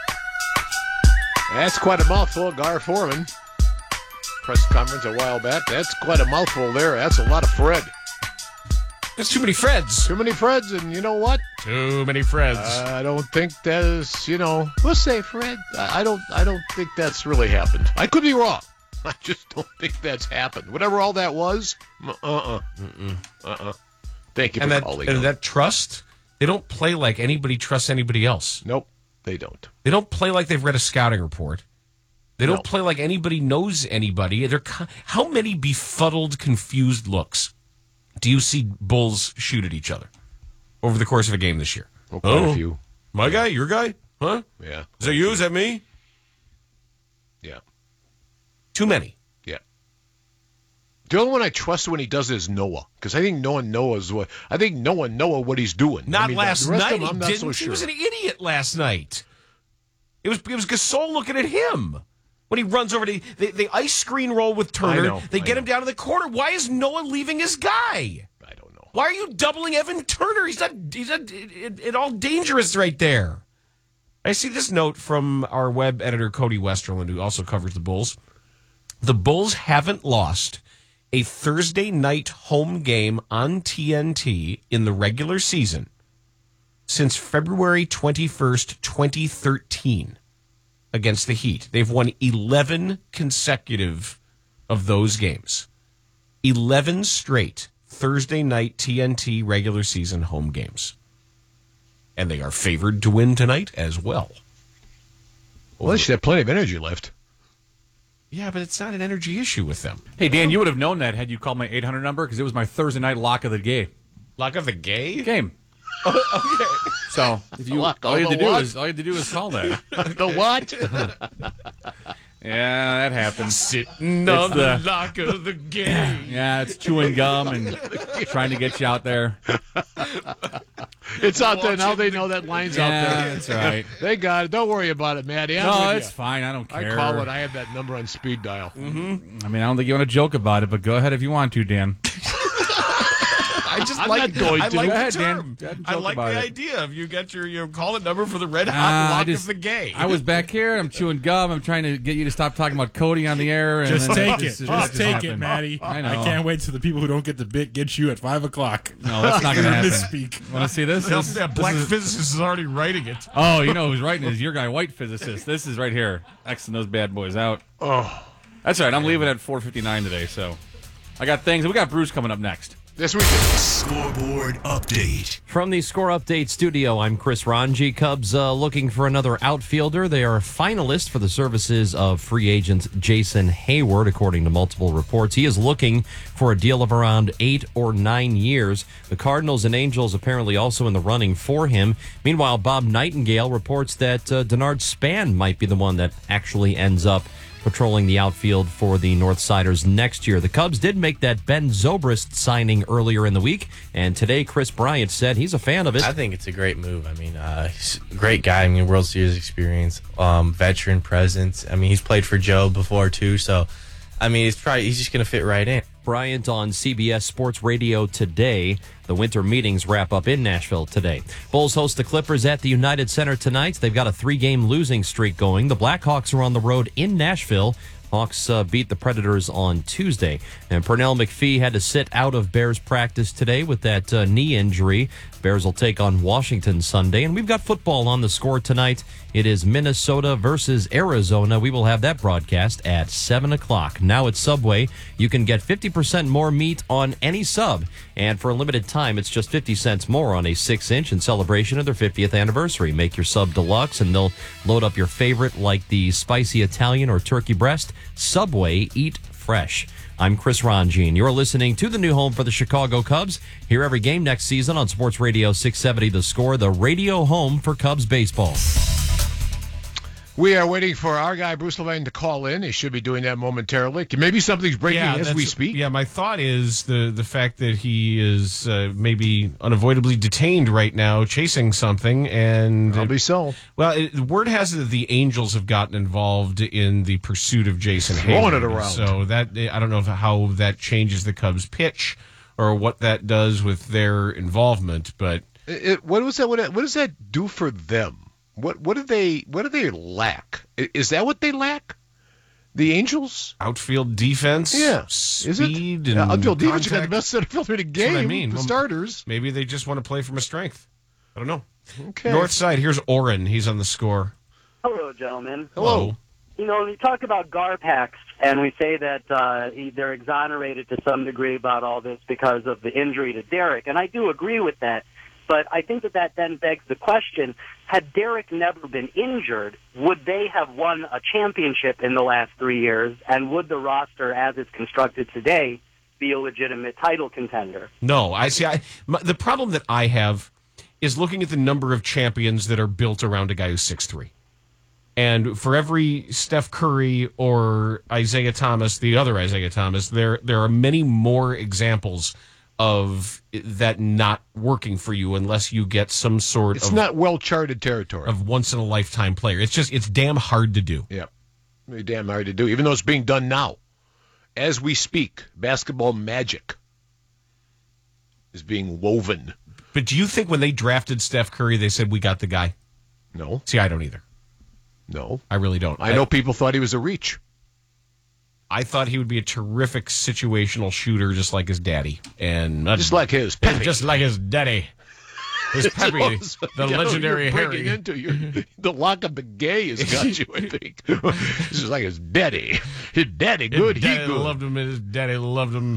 That's quite a mouthful, Gar Forman. Press conference a while back. That's quite a mouthful there. That's a lot of Fred. That's too many Freds. Too many Freds, and you know what? Too many Freds. Uh, I don't think that is, you know, we'll say Fred. I don't I don't think that's really happened. I could be wrong. I just don't think that's happened. Whatever all that was, uh-uh. Mm-mm. Uh-uh. Thank you and for that, calling. And that trust, they don't play like anybody trusts anybody else. Nope, they don't. They don't play like they've read a scouting report. They don't No. play like anybody knows anybody. They're how many befuddled, confused looks do you see Bulls shoot at each other over the course of a game this year? Well, quite oh, a few. My guy? Your guy? Huh? Yeah. Is that you? Is that me? Yeah. Too many. Yeah. The only one I trust when he does it is Noah, because I think Noah knows what I think Noah Noah what he's doing. Not I mean, last the rest night. Of them, I'm he not didn't. so He sure. was an idiot last night. It was it was Gasol looking at him when he runs over to the, the ice screen roll with Turner. I know, they I get know. him down to the corner. Why is Noah leaving his guy? I don't know. Why are you doubling Evan Turner? He's not. He's not. It, it, it all dangerous right there. I see this note from our web editor Cody Westerland, who also covers the Bulls. The Bulls haven't lost a Thursday night home game on T N T in the regular season since February twenty-first, twenty thirteen against the Heat. They've won eleven consecutive of those games. eleven straight Thursday night T N T regular season home games. And they are favored to win tonight as well. Well, they should have plenty of energy left. Yeah, but it's not an energy issue with them. Hey, Dan, you would have known that had you called my eight hundred number, because it was my Thursday night lock of the game. Lock of the gay? Game. Oh, okay. So if you Lock all you of had to the do what? is all you had to do is call that. The what? Yeah, that happens. Sitting It's on the, the- lock of the gay. Yeah, it's chewing gum and trying to get you out there. It's out there now. They know that line's Yeah, out there. that's right. They got it. Don't worry about it, Maddie. I'm No, with it's you. fine. I don't care. I call it. I have that number on speed dial. Mm-hmm. I mean, I don't think you want to joke about it, but go ahead if you want to, Dan. I just I'm like, not going I to. like Go the ahead, Dan. term. Go ahead and I joke like the about it. idea of you get your your call it number for the red hot Uh, I lock just- of the gay. I was back here. I'm chewing gum. I'm trying to get you to stop talking about Cody on the air. And Just then take this- it. this Just just take it, happened. Maddie. I know. I can't wait till the people who don't get the bit get you at five o'clock. No, that's not going to happen. Misspeak. Want to see this? This- that black this is- physicist is already writing it. Oh, you know who's writing is your guy, White Physicist. This is right here. Xing those bad boys out. Oh, That's all right. I'm leaving at four fifty-nine today, so I got things. We got Bruce coming up next. this weekend. Scoreboard update. From the Score Update studio, I'm Chris Ranji. Cubs uh, looking for another outfielder. They are a finalist for the services of free agent Jason Hayward, according to multiple reports. He is looking for a deal of around eight or nine years. The Cardinals and Angels apparently also in the running for him. Meanwhile, Bob Nightingale reports that uh, Denard Span might be the one that actually ends up patrolling the outfield for the Northsiders next year. The Cubs did make that Ben Zobrist signing earlier in the week, and today Chris Bryant said he's a fan of it. I think it's a great move. I mean, uh, he's a great guy. I mean, World Series experience, um, veteran presence. I mean, he's played for Joe before too, so I mean, it's probably he's just going to fit right in. Bryant on C B S Sports Radio today. The winter meetings wrap up in Nashville today. Bulls host the Clippers at the United Center tonight. They've got a three-game losing streak going. The Blackhawks are on the road in Nashville. Hawks uh, beat the Predators on Tuesday. And Pernell McPhee had to sit out of Bears practice today with that uh, knee injury. Bears will take on Washington Sunday. And we've got football on the score tonight. It is Minnesota versus Arizona. We will have that broadcast at seven o'clock. Now at Subway, you can get fifty percent more meat on any sub. And for a limited time, it's just fifty cents more on a six inch in celebration of their fiftieth anniversary. Make your sub deluxe, and they'll load up your favorite like the spicy Italian or turkey breast. Subway, eat fresh. I'm Chris Rongine. You're listening to the new home for the Chicago Cubs. Hear every game next season on Sports Radio six seventy The Score, the radio home for Cubs baseball. We are waiting for our guy, Bruce Levine, to call in. He should be doing that momentarily. Maybe something's breaking Yeah, as we speak. Yeah, my thought is the, the fact that he is uh, maybe unavoidably detained right now, chasing something. And Probably so. Well, it, the word has it that the Angels have gotten involved in the pursuit of Jason Throwing Hayward. it around. So that I don't know if, how that changes the Cubs' pitch or what that does with their involvement. But It, it- what was that? What, what does that do for them? What what do they what do they lack? I- Is that what they lack? The Angels? outfield defense, Yeah. speed, Is it? and Yeah, outfield defense, you got the contact. best center fielder in the That's game. what I mean. The Well, starters. Maybe they just want to play from a strength. I don't know. Okay. North side, here's Oren. He's on the score. Hello, gentlemen. Hello. You know, we talk about Garpax, and we say that uh, they're exonerated to some degree about all this because of the injury to Derek, and I do agree with that. But I think that that then begs the question, had Derek never been injured, would they have won a championship in the last three years, and would the roster, as it's constructed today, be a legitimate title contender? No, I see. I, my, the problem that I have is looking at the number of champions that are built around a guy who's six three. And for every Steph Curry or Isaiah Thomas, the other Isaiah Thomas, there there are many more examples of that not working for you unless you get some sort It's of not well charted territory. of once in a lifetime player. It's just it's damn hard to do. Yeah. Very damn hard to do, even though it's being done now. As we speak, basketball magic is being woven. But do you think when they drafted Steph Curry, they said we got the guy? No. See, I don't either. No. I really don't. I know people thought he was a reach. I thought he would be a terrific situational shooter, just like his daddy, and not, Just like his Pepe. just like his daddy, his Pepe, Those- the you know, legendary you're breaking Harry. into your, the lock of the gay has got you, I think. This is like his daddy. His daddy, good, his he daddy good. loved him, and his daddy loved him.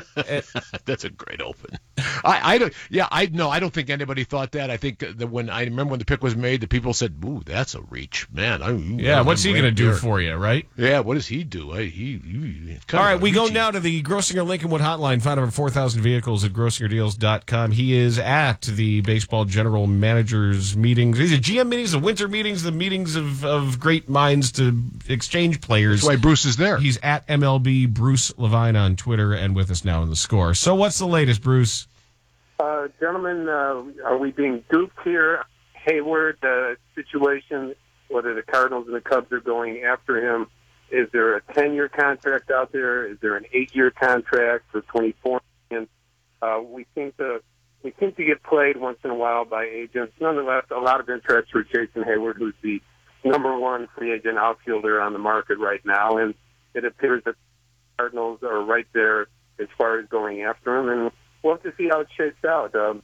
That's a great open. I, I don't. Yeah, I no. I don't think anybody thought that. I think that when I remember when the pick was made, the people said, "Ooh, that's a reach, man." I, Yeah, what's he going to do for you, right? Yeah, what does he do? I, he, he it's kind All of right, a we go reachy. now to the Grossinger Lincolnwood hotline. Find over four thousand vehicles at grossinger deals dot com. He is at the baseball general managers meetings. These are G M meetings, the winter meetings, the meetings of, of great minds to exchange players. That's why Bruce is there. He's at M L B Bruce Levine on Twitter and with us now in the score. So what's the latest, Bruce? Uh, gentlemen, uh, are we being duped here? Hayward uh, situation, whether the Cardinals and the Cubs are going after him. Is there a ten-year contract out there? Is there an eight-year contract for twenty-four million dollars? Uh, we seem to we seem to get played once in a while by agents. Nonetheless, a lot of interest for Jason Hayward, who's the number one free agent outfielder on the market right now, and it appears that the Cardinals are right there as far as going after him, and we'll have to see how it shakes out. Um,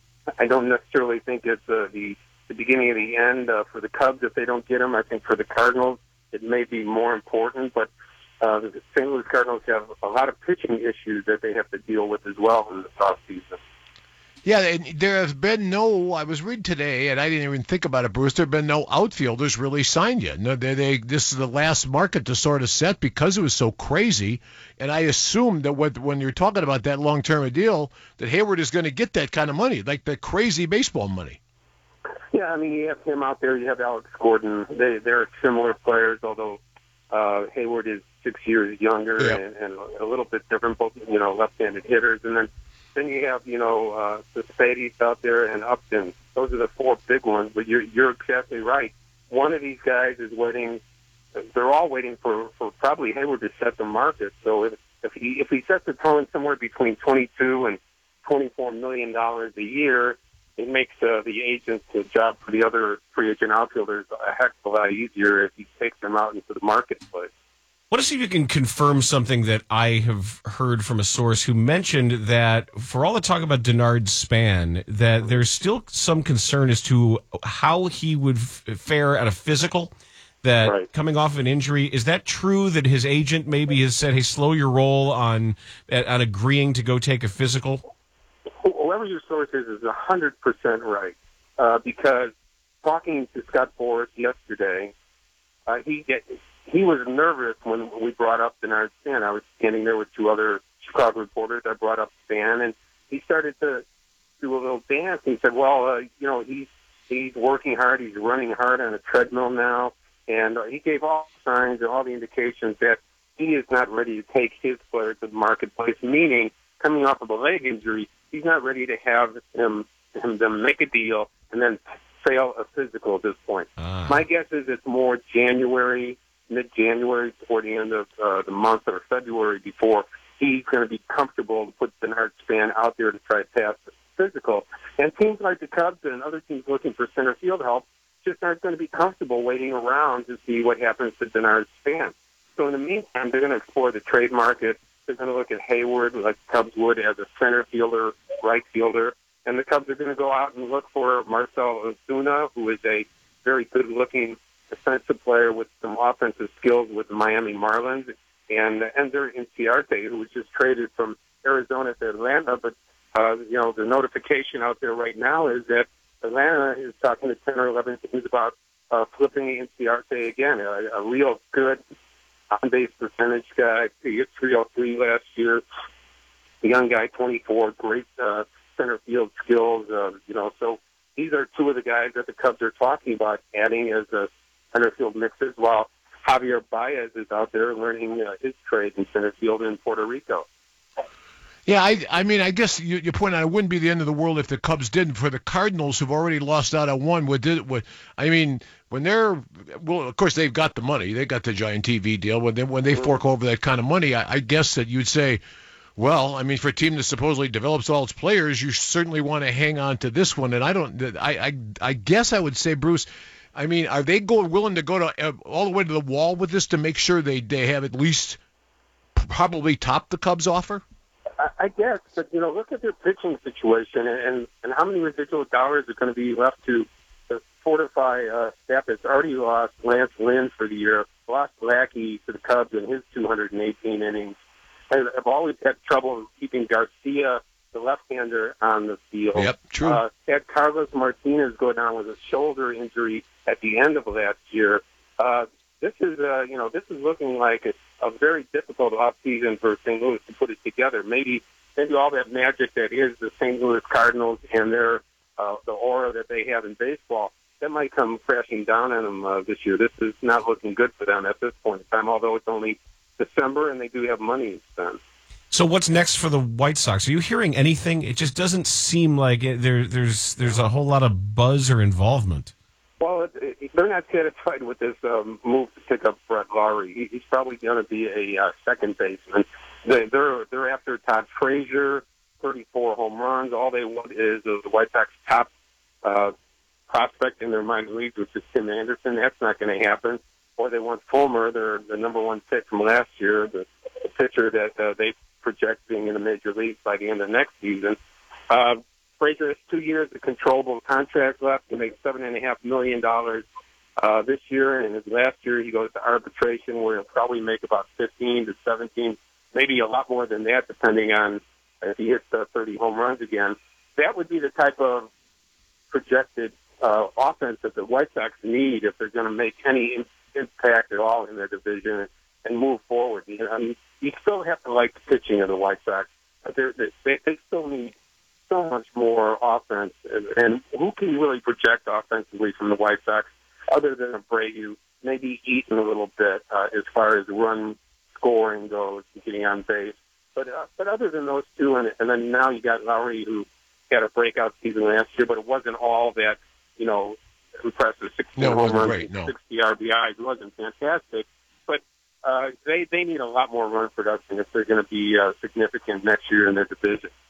I don't necessarily think it's uh, the, the beginning of the end uh, for the Cubs if they don't get him. I think for the Cardinals, it may be more important, but uh, the Saint Louis Cardinals have a lot of pitching issues that they have to deal with as well in the offseason. Yeah, and there has been no. I was reading today, and I didn't even think about it, Bruce. There have been no outfielders really signed yet. No, they, they, this is the last market to sort of set because it was so crazy. And I assume that what, when you're talking about that long-term deal, that Hayward is going to get that kind of money, like the crazy baseball money. Yeah, I mean, you have him out there. You have Alex Gordon. They, they're similar players, although uh, Hayward is six years younger Yeah. and, and a little bit different, both, you know, left-handed hitters. And then Then you have, you know, uh, the Spades out there and Upton. Those are the four big ones. But you're you're exactly right. One of these guys is waiting. They're all waiting for, for probably Hayward to set the market. So if if he if he sets the tone somewhere between twenty-two and twenty-four million dollars a year, it makes uh, the agent's job for the other free agent outfielders a heck of a lot easier if he takes them out into the marketplace. want to see if you can confirm something that I have heard from a source who mentioned that for all the talk about Denard Span, that there's still some concern as to how he would f- fare at a physical, that Right. coming off of an injury. Is that true that his agent maybe has said, hey, slow your roll on, on agreeing to go take a physical? Whoever your source is is one hundred percent right. Uh, because talking to Scott Boras yesterday, uh, he get, he was nervous when we brought up Denard Span. I was standing there with two other Chicago reporters. I brought up Span, and he started to do a little dance. He said, well, uh, you know, he's, he's working hard. He's running hard on a treadmill now. And uh, he gave all the signs and all the indications that he is not ready to take his player to the marketplace, meaning coming off of a leg injury, he's not ready to have him, him them make a deal and then fail a physical at this point. Ah. My guess is it's more January, mid-January, toward the end of uh, the month, or February, before he's going to be comfortable to put Denard Span out there to try to pass the physical. And teams like the Cubs and other teams looking for center field help just aren't going to be comfortable waiting around to see what happens to Denard Span. So in the meantime, they're going to explore the trade market. They're going to look at Hayward, like the Cubs would, as a center fielder, right fielder. And the Cubs are going to go out and look for Marcell Ozuna, who is a very good-looking defensive player with some offensive skills with the Miami Marlins, and Ender Inciarte, who was just traded from Arizona to Atlanta. But, uh, you know, the notification out there right now is that Atlanta is talking to ten or eleven teams about uh, flipping Inciarte again, a, a real good on-base percentage guy. He hit three oh three last year. A young guy, twenty-four, great uh, center field skills. Uh, you know, so these are two of the guys that the Cubs are talking about adding as a center field mixes, while Javier Baez is out there learning uh, his trade in center field in Puerto Rico. Yeah, I, I mean, I guess you, you point out it wouldn't be the end of the world if the Cubs didn't. For the Cardinals, who've already lost out on one, would did would I mean, when they're well, of course they've got the money, they got the giant T V deal. When they when they fork over that kind of money, I, I guess that you'd say, well, I mean, for a team that supposedly develops all its players, you certainly want to hang on to this one. And I don't, I, I, I guess I would say, Bruce. I mean, are they going willing to go to uh, all the way to the wall with this to make sure they they have at least probably topped the Cubs' offer? I, I guess, but you know, look at their pitching situation, and and, and how many residual dollars are going to be left to, to fortify a staff that's already lost Lance Lynn for the year, lost Lackey to the Cubs in his two hundred eighteen innings. And I've always had trouble keeping Garcia, the left-hander, on the field. Yep, true. Uh, had Carlos Martinez go down with a shoulder injury at the end of last year. Uh, this is, uh, you know, this is looking like a, a very difficult offseason for Saint Louis to put it together. Maybe, maybe all that magic that is the Saint Louis Cardinals and their uh, the aura that they have in baseball, that might come crashing down on them uh, this year. This is not looking good for them at this point in time, although it's only December and they do have money to spend. So what's next for the White Sox? Are you hearing anything? It just doesn't seem like it, there, there's there's a whole lot of buzz or involvement. Well, it, it, they're not satisfied with this um, move to pick up Brett Lowry. He, he's probably going to be a uh, second baseman. They, they're they're after Todd Frazier, thirty-four home runs. All they want is uh, the White Sox top uh, prospect in their minor leagues, which is Tim Anderson. That's not going to happen. Or they want Fulmer, their the number one pick from last year, the, the pitcher that uh, they project being in the major leagues by the end of next season. Uh, Frazier has two years of controllable contract left. He makes seven and a half million dollars uh, this year, and his last year he goes to arbitration, where he'll probably make about fifteen to seventeen, maybe a lot more than that, depending on if he hits uh, thirty home runs again. That would be the type of projected uh, offense that the White Sox need if they're going to make any impact at all in their division and move forward. You know, I mean, you still have to like the pitching of the White Sox, but they're, they they still need so much more offense. And, and who can you really project offensively from the White Sox other than Abreu? Maybe Eaton a little bit uh, as far as run scoring goes, getting on base. But uh, but other than those two, and, and then now you got Lowry, who had a breakout season last year, but it wasn't all that, you know, impressive. sixteen no, it home wasn't runs, great, no. sixty R B Is. It wasn't fantastic. But uh, they, they need a lot more run production if they're going to be uh, significant next year in their division.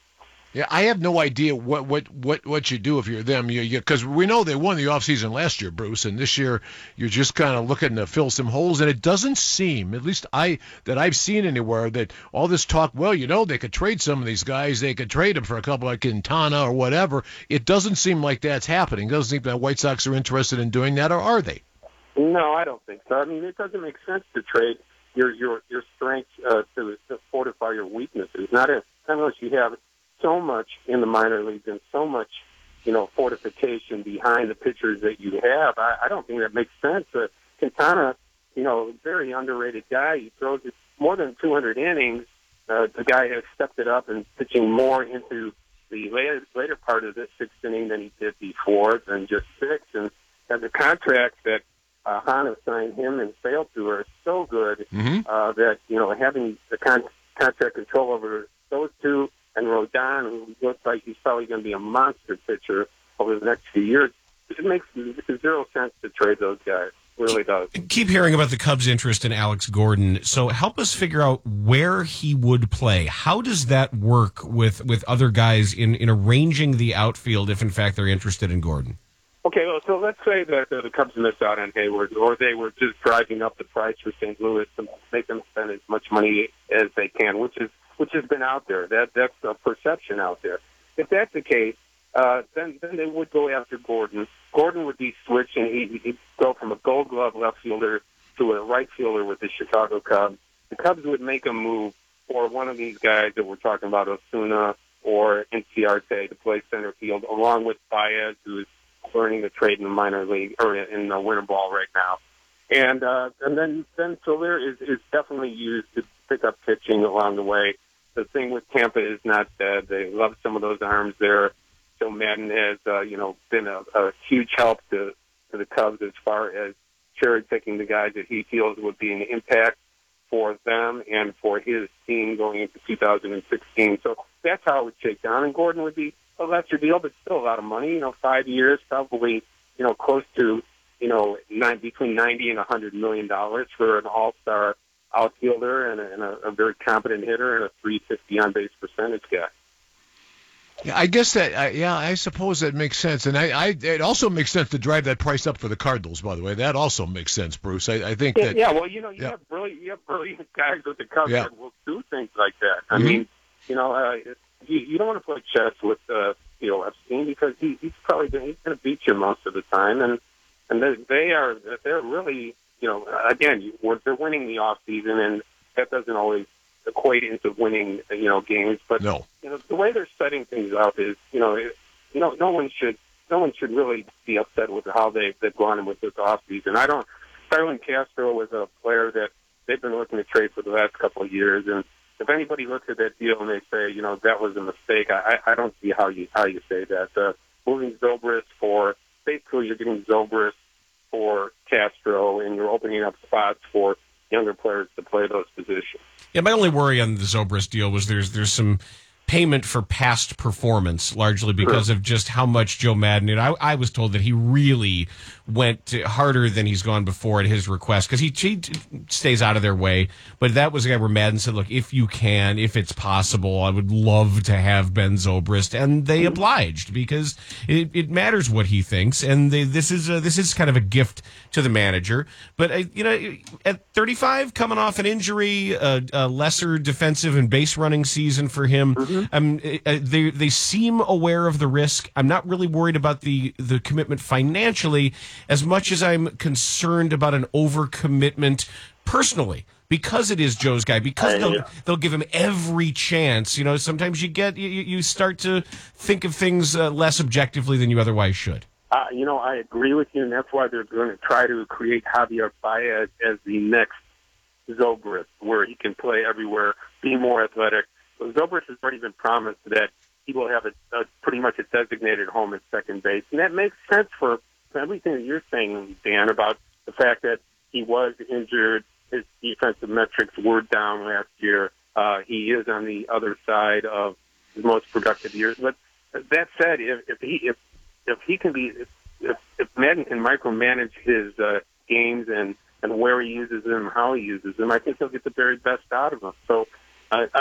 Yeah, I have no idea what what, what, what you do if you're them. You because we know they won the offseason last year, Bruce, and this year you're just kind of looking to fill some holes. And it doesn't seem, at least I that I've seen anywhere, that all this talk. Well, you know, they could trade some of these guys. They could trade them for a couple like Quintana or whatever. It doesn't seem like that's happening. It doesn't seem that White Sox are interested in doing that, or are they? No, I don't think so. I mean, it doesn't make sense to trade your your your strengths uh, to, to fortify your weaknesses. Not if, unless you have so much in the minor leagues and so much, you know, fortification behind the pitchers that you have. I, I don't think that makes sense. Uh, Quintana, you know, very underrated guy. He throws it more than two hundred innings. Uh, the guy has stepped it up and pitching more into the later, later part of this sixth inning than he did before, than just six. And, and the contracts that uh, Hahn signed him and failed to are so good mm-hmm. uh, that, you know, having the con- contract control over those two, and Rodon, who looks like he's probably going to be a monster pitcher over the next few years, it makes zero sense to trade those guys. It really does. Keep hearing about the Cubs' interest in Alex Gordon. So help us figure out where he would play. How does that work with, with other guys in, in arranging the outfield if, in fact, they're interested in Gordon? Okay, well, so let's say that uh, the Cubs missed out on Hayward, or they were just driving up the price for Saint Louis to make them spend as much money as they can, which is which has been out there. That that's a perception out there. If that's the case, uh, then then they would go after Gordon. Gordon would be switched, and he'd, he'd go from a Gold Glove left fielder to a right fielder with the Chicago Cubs. The Cubs would make a move for one of these guys that we're talking about, Osuna or Inciarte, to play center field, along with Baez, who is learning the trade in the minor league or in the winter ball right now. And uh, and then then Soler is is definitely used to pick up pitching along the way. The thing with Tampa is not dead. They love some of those arms there. Joe Madden has, uh, you know, been a, a huge help to, to the Cubs as far as cherry picking the guys that he feels would be an impact for them and for his team going into two thousand sixteen. So that's how it would shake down. And Gordon would be a lesser deal, but still a lot of money. You know, five years, probably, you know, close to, you know, nine, between ninety and a hundred million dollars for an all-star outfielder and, a, and a, a very competent hitter and a three fifty on base percentage guy. Yeah, I guess that. Uh, yeah, I suppose that makes sense, and I, I, it also makes sense to drive that price up for the Cardinals. By the way, that also makes sense, Bruce. I, I think yeah, that. Yeah, well, you know, you yeah. have brilliant, you have brilliant guys with the Cubs Yeah. that will do things like that. I Mhm. mean, you know, uh, you, you don't want to play chess with uh, Theo Epstein because he, he's probably gonna, he's going to beat you most of the time, and and they, they are they're really, you know, again, you, they're winning the off season, and that doesn't always equate into winning, you know, games. But no. you know, the way they're setting things up is, you know, it, you know, no one should no one should really be upset with how they they've gone with this off season. I don't. Starlin Castro was a player that they've been looking to trade for the last couple of years, and if anybody looks at that deal and they say, you know, that was a mistake, I, I don't see how you how you say that. Uh, moving Zobrist for basically you're getting Zobrist for Castro, and you're opening up spots for younger players to play those positions. Yeah, my only worry on the Zobrist deal was there's there's some payment for past performance, largely because of just how much Joe Madden. And I, I was told that he really went harder than he's gone before at his request because he, he stays out of their way. But that was a guy where Madden said, look, if you can, if it's possible, I would love to have Ben Zobrist. And they obliged because it, it matters what he thinks. And they, this is a, this is kind of a gift to the manager. But, uh, you know, at thirty-five, coming off an injury, a, a lesser defensive and base running season for him, mm-hmm. Um, they they seem aware of the risk. I'm not really worried about the, the commitment financially as much as I'm concerned about an overcommitment personally because it is Joe's guy, because they'll, they'll give him every chance. You know, sometimes you get you, you start to think of things uh, less objectively than you otherwise should. Uh, you know, I agree with you, and that's why they're going to try to create Javier Baez as the next Zobrist, where he can play everywhere, be more athletic. Zobrist has already been promised that he will have a, a pretty much a designated home at second base, and that makes sense for, for everything that you're saying, Dan, about the fact that he was injured, his defensive metrics were down last year. Uh, he is on the other side of his most productive years. But that said, if, if he if if he can be if, if Madden can micromanage his uh, games and and where he uses them, how he uses them, I think he'll get the very best out of them. So. Uh, I,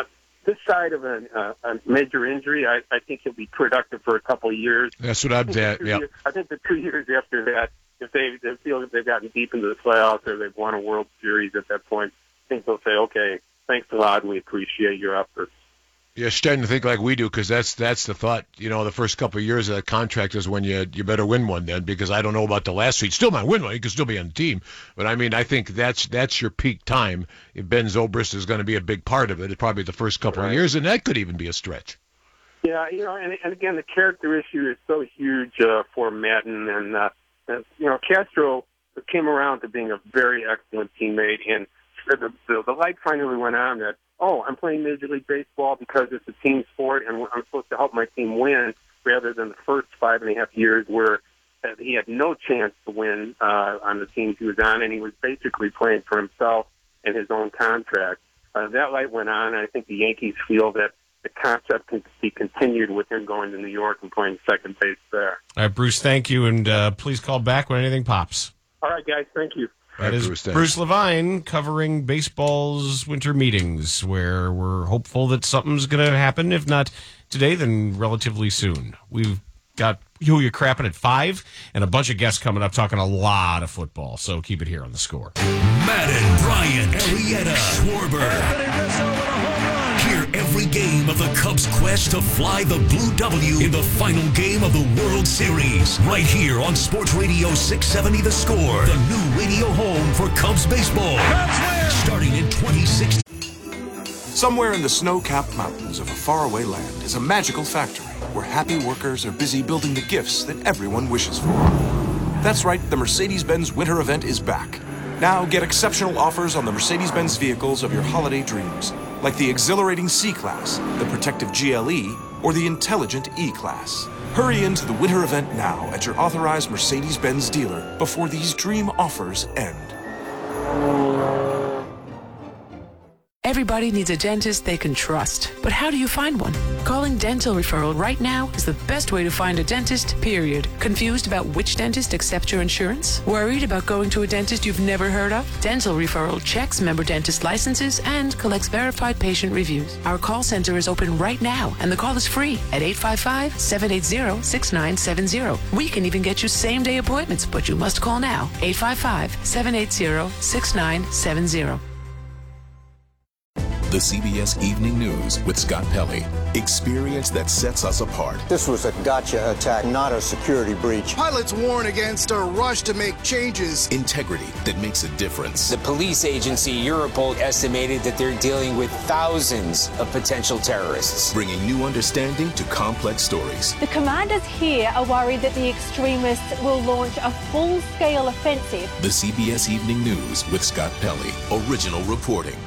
this side of a, uh, a major injury, I, I think he'll be productive for a couple of years. That's what I'm at. Yeah. Years, I think the two years after that, if they, they feel that they've gotten deep into the playoffs or they've won a World Series at that point, I think they'll say, okay, thanks a lot, we appreciate your effort. You're starting to think like we do, because that's that's the thought. You know, the first couple of years of that contract is when you you better win one then, because I don't know about the last three. Still might win one. You can still be on the team. But, I mean, I think that's that's your peak time. If Ben Zobrist is going to be a big part of it, it's probably the first couple Right. of years, and that could even be a stretch. Yeah, you know, and, and again, the character issue is so huge uh, for Madden, and, uh, and you know, Castro came around to being a very excellent teammate, and the, the, the light finally went on that, oh, I'm playing Major League Baseball because it's a team sport, and I'm supposed to help my team win, rather than the first five and a half years where uh, he had no chance to win uh, on the teams he was on, and he was basically playing for himself and his own contract. Uh, that light went on, and I think the Yankees feel that the concept can be continued with him going to New York and playing second base there. All right, Bruce, thank you, and uh, please call back when anything pops. All right, guys, thank you. That is Bruce, Bruce Levine covering baseball's winter meetings, where we're hopeful that something's going to happen. If not today, then relatively soon. We've got Yulia Crappin at five and a bunch of guests coming up talking a lot of football, so keep it here on The Score. Madden, Bryant, Arrieta, Schwarber. Hear every game of the Cubs' quest to fly the Blue W in the final game of the World Series. Right here on Sports Radio six seventy The Score, the new radio home for Cubs baseball. Starting in twenty sixteen. Somewhere in the snow-capped mountains of a faraway land is a magical factory where happy workers are busy building the gifts that everyone wishes for. That's right, the Mercedes-Benz Winter Event is back. Now get exceptional offers on the Mercedes-Benz vehicles of your holiday dreams, like the exhilarating C-Class, the protective G L E, or the intelligent E-Class. Hurry into the Winter Event now at your authorized Mercedes-Benz dealer before these dream offers end. Everybody needs a dentist they can trust. But how do you find one? Calling Dental Referral right now is the best way to find a dentist, period. Confused about which dentist accepts your insurance? Worried about going to a dentist you've never heard of? Dental Referral checks member dentist licenses and collects verified patient reviews. Our call center is open right now, and the call is free at eight five five, seven eight zero, six nine seven zero. We can even get you same-day appointments, but you must call now. eight five five, seven eight zero, six nine seven zero. The C B S Evening News with Scott Pelley. Experience that sets us apart. This was a gotcha attack, not a security breach. Pilots warn against a rush to make changes. Integrity that makes a difference. The police agency Europol estimated that they're dealing with thousands of potential terrorists. Bringing new understanding to complex stories. The commanders here are worried that the extremists will launch a full-scale offensive. The C B S Evening News with Scott Pelley. Original reporting.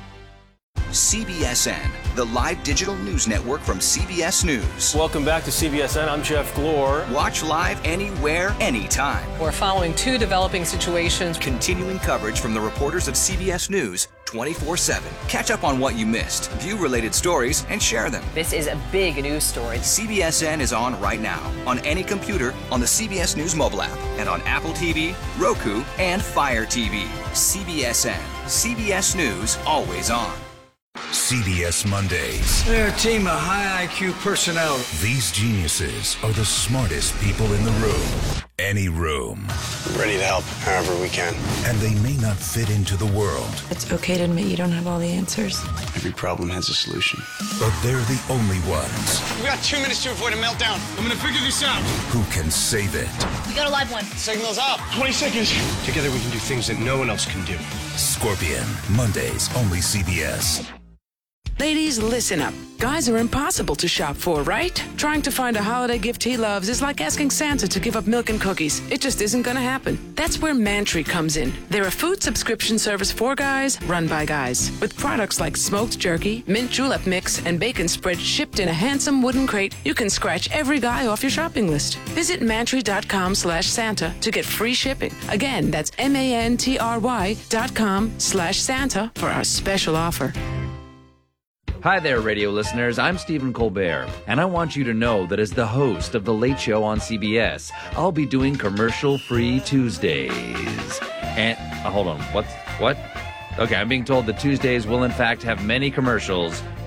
C B S N, the live digital news network from C B S News. Welcome back to C B S N. I'm Jeff Glor. Watch live anywhere, anytime. We're following two developing situations. Continuing coverage from the reporters of C B S News twenty-four seven. Catch up on what you missed, view related stories, and share them. This is a big news story. C B S N is on right now, on any computer, on the C B S News mobile app, and on Apple T V, Roku, and Fire T V. C B S N. C B S News, always on. C B S Mondays. They're a team of high I Q personnel. These geniuses are the smartest people in the room. Any room. We're ready to help however we can. And they may not fit into the world. It's okay to admit you don't have all the answers. Every problem has a solution. But they're the only ones. We got two minutes to avoid a meltdown. I'm gonna figure this out. Who can save it. We got a live one. Signal's up. twenty seconds. Together we can do things that no one else can do. Scorpion. Mondays, only C B S. Ladies, listen up. Guys are impossible to shop for, right? Trying to find a holiday gift he loves is like asking Santa to give up milk and cookies. It just isn't going to happen. That's where Mantry comes in. They're a food subscription service for guys, run by guys. With products like smoked jerky, mint julep mix, and bacon spread shipped in a handsome wooden crate, you can scratch every guy off your shopping list. Visit mantry.com slash Santa to get free shipping. Again, that's M-A-N-T-R-Y dot com slash Santa for our special offer. Hi there, radio listeners. I'm Stephen Colbert, and I want you to know that as the host of The Late Show on C B S, I'll be doing commercial-free Tuesdays. And, uh, hold on, what's, what? Okay, I'm being told that Tuesdays will in fact have many commercials.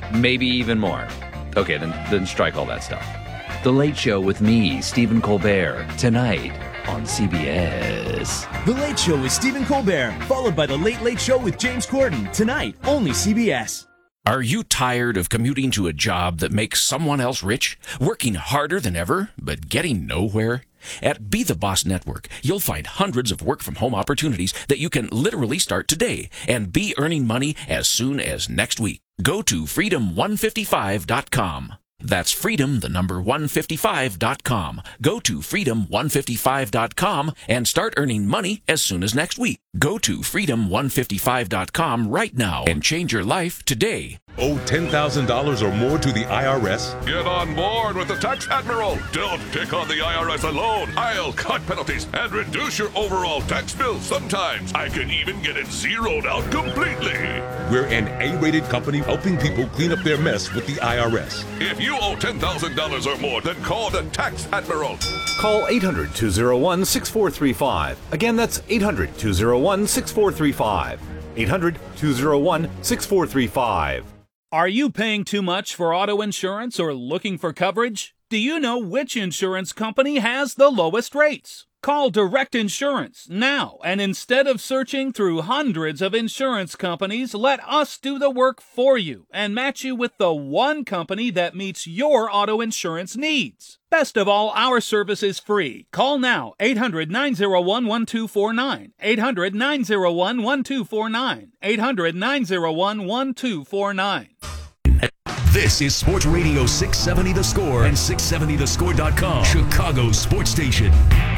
maybe even more. Okay, then, then strike all that stuff. The Late Show with me, Stephen Colbert, tonight on C B S. The Late Show with Stephen Colbert, followed by The Late Late Show with James Corden, tonight, only C B S. Are you tired of commuting to a job that makes someone else rich? Working harder than ever, but getting nowhere? At Be The Boss Network, you'll find hundreds of work-from-home opportunities that you can literally start today and be earning money as soon as next week. Go to freedom one fifty-five dot com. That's freedom, the number one fifty-five dot com. Go to freedom one fifty-five dot com and start earning money as soon as next week. Go to freedom one fifty-five dot com right now and change your life today. Owe ten thousand dollars or more to the I R S? Get on board with the Tax Admiral. Don't pick on the I R S alone. I'll cut penalties and reduce your overall tax bill. Sometimes I can even get it zeroed out completely. We're an A-rated company helping people clean up their mess with the I R S. If you owe ten thousand dollars or more, then call the Tax Admiral. Call eight hundred, two oh one, six four three five. Again, that's eight hundred, two oh one, six four three five. eight hundred, two oh one, six four three five. Are you paying too much for auto insurance or looking for coverage? Do you know which insurance company has the lowest rates? Call Direct Insurance now, and instead of searching through hundreds of insurance companies, let us do the work for you and match you with the one company that meets your auto insurance needs. Best of all, our service is free. Call now, eight hundred, nine oh one, one two four nine, eight hundred, nine oh one, one two four nine, eight hundred, nine oh one, one two four nine. This is Sports Radio six seventy The Score and six seventy the score dot com, Chicago's sports station.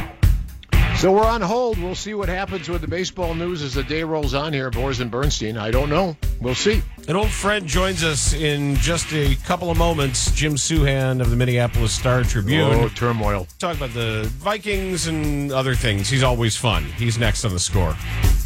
So we're on hold. We'll see what happens with the baseball news as the day rolls on here, Boers and Bernstein. I don't know. We'll see. An old friend joins us in just a couple of moments, Jim Suhan of the Minneapolis Star-Tribune. Oh, turmoil. Talk about the Vikings and other things. He's always fun. He's next on The Score.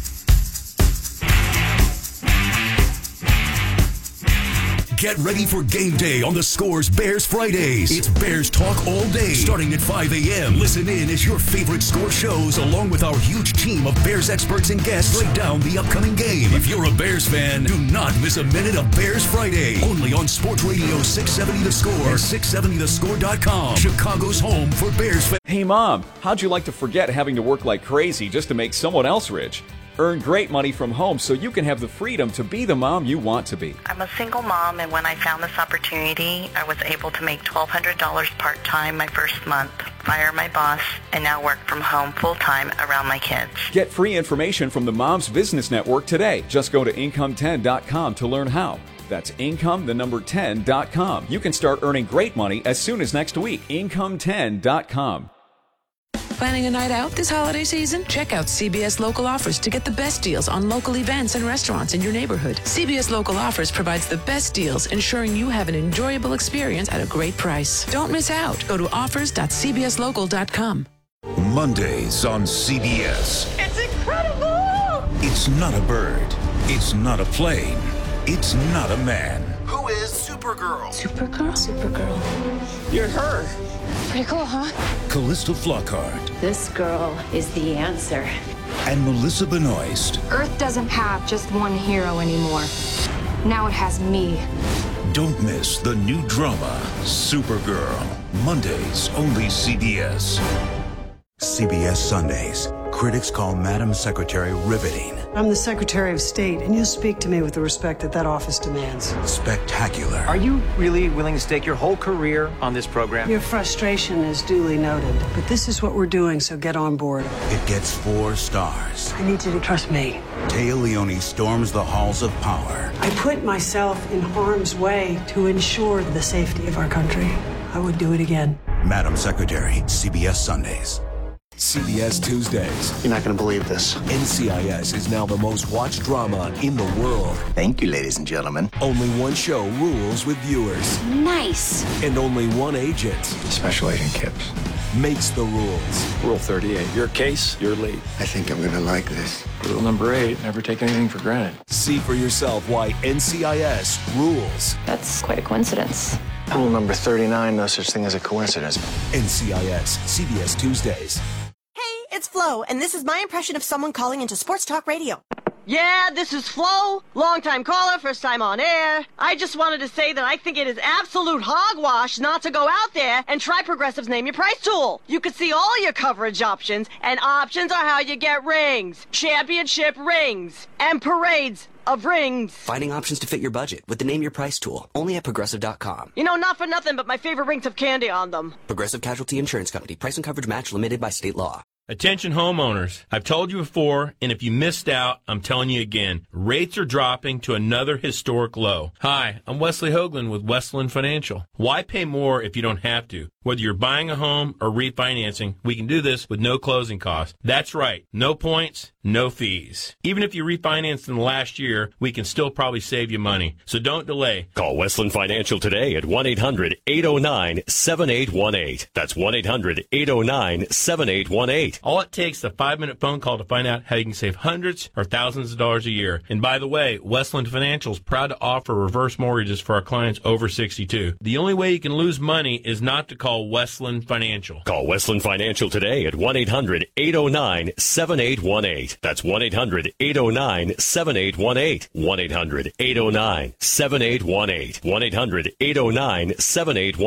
Get ready for game day on The Score's Bears Fridays. It's Bears talk all day, starting at five a.m. Listen in as your favorite Score shows, along with our huge team of Bears experts and guests, break down the upcoming game. If you're a Bears fan, do not miss a minute of Bears Friday. Only on Sports Radio six seventy The Score and six seventy the score dot com, Chicago's home for Bears fans. Hey, Mom, how'd you like to forget having to work like crazy just to make someone else rich? Earn great money from home so you can have the freedom to be the mom you want to be. I'm a single mom, and when I found this opportunity, I was able to make twelve hundred dollars part-time my first month, fire my boss, and now work from home full-time around my kids. Get free information from the Moms Business Network today. Just go to income ten dot com to learn how. That's income, the number ten dot com. You can start earning great money as soon as next week. income ten dot com. Planning a night out this holiday season? Check out C B S Local Offers to get the best deals on local events and restaurants in your neighborhood. C B S Local Offers provides the best deals, ensuring you have an enjoyable experience at a great price. Don't miss out. Go to offers dot c b s local dot com. Mondays on C B S. It's incredible! It's not a bird. It's not a plane. It's not a man. Who is Supergirl? Supergirl? Supergirl. You're her. Pretty cool, huh? Callista Flockhart. This girl is the answer. And Melissa Benoist. Earth doesn't have just one hero anymore. Now it has me. Don't miss the new drama, Supergirl. Mondays, only C B S. C B S Sundays. Critics call Madam Secretary riveting. I'm the Secretary of State, and you speak to me with the respect that that office demands. Spectacular. Are you really willing to stake your whole career on this program? Your frustration is duly noted, but this is what we're doing, so get on board. It gets four stars. I need you to trust me. Téa Leoni storms the halls of power. I put myself in harm's way to ensure the safety of our country. I would do it again. Madam Secretary, C B S Sundays. C B S Tuesdays. You're not going to believe this. N C I S is now the most watched drama in the world. Thank you, ladies and gentlemen. Only one show rules with viewers. Nice. And only one agent, Special Agent Kipps, makes the rules. Rule thirty-eight. Your case, your lead. I think I'm going to like this. Rule number eight, never take anything for granted. See for yourself why N C I S rules. That's quite a coincidence. Rule number thirty-nine, no such thing as a coincidence. N C I S, C B S Tuesdays. It's Flo, and this is my impression of someone calling into Sports Talk Radio. Yeah, this is Flo. Long-time caller, first time on air. I just wanted to say that I think it is absolute hogwash not to go out there and try Progressive's Name Your Price tool. You can see all your coverage options, and options are how you get rings. Championship rings. And parades of rings. Finding options to fit your budget with the Name Your Price tool. Only at Progressive dot com. You know, not for nothing, but my favorite rings have candy on them. Progressive Casualty Insurance Company. Price and coverage match limited by state law. Attention homeowners. I've told you before, and if you missed out, I'm telling you again. Rates are dropping to another historic low. Hi, I'm Wesley Hoagland with Westland Financial. Why pay more if you don't have to? Whether you're buying a home or refinancing, we can do this with no closing costs. That's right. No points, no fees. Even if you refinanced in the last year, we can still probably save you money. So don't delay. Call Westland Financial today at one eight hundred eight oh nine seven eight one eight. That's one eight hundred eight oh nine seven eight one eight. All it takes is a five-minute phone call to find out how you can save hundreds or thousands of dollars a year. And by the way, Westland Financial is proud to offer reverse mortgages for our clients over sixty-two. The only way you can lose money is not to call Westland Financial. Call Westland Financial today at one eight hundred eight oh nine seven eight one eight. That's one eight hundred eight oh nine seven eight one eight. one eight hundred eight oh nine seven eight one eight. one eight hundred eight oh nine seven eight one eight.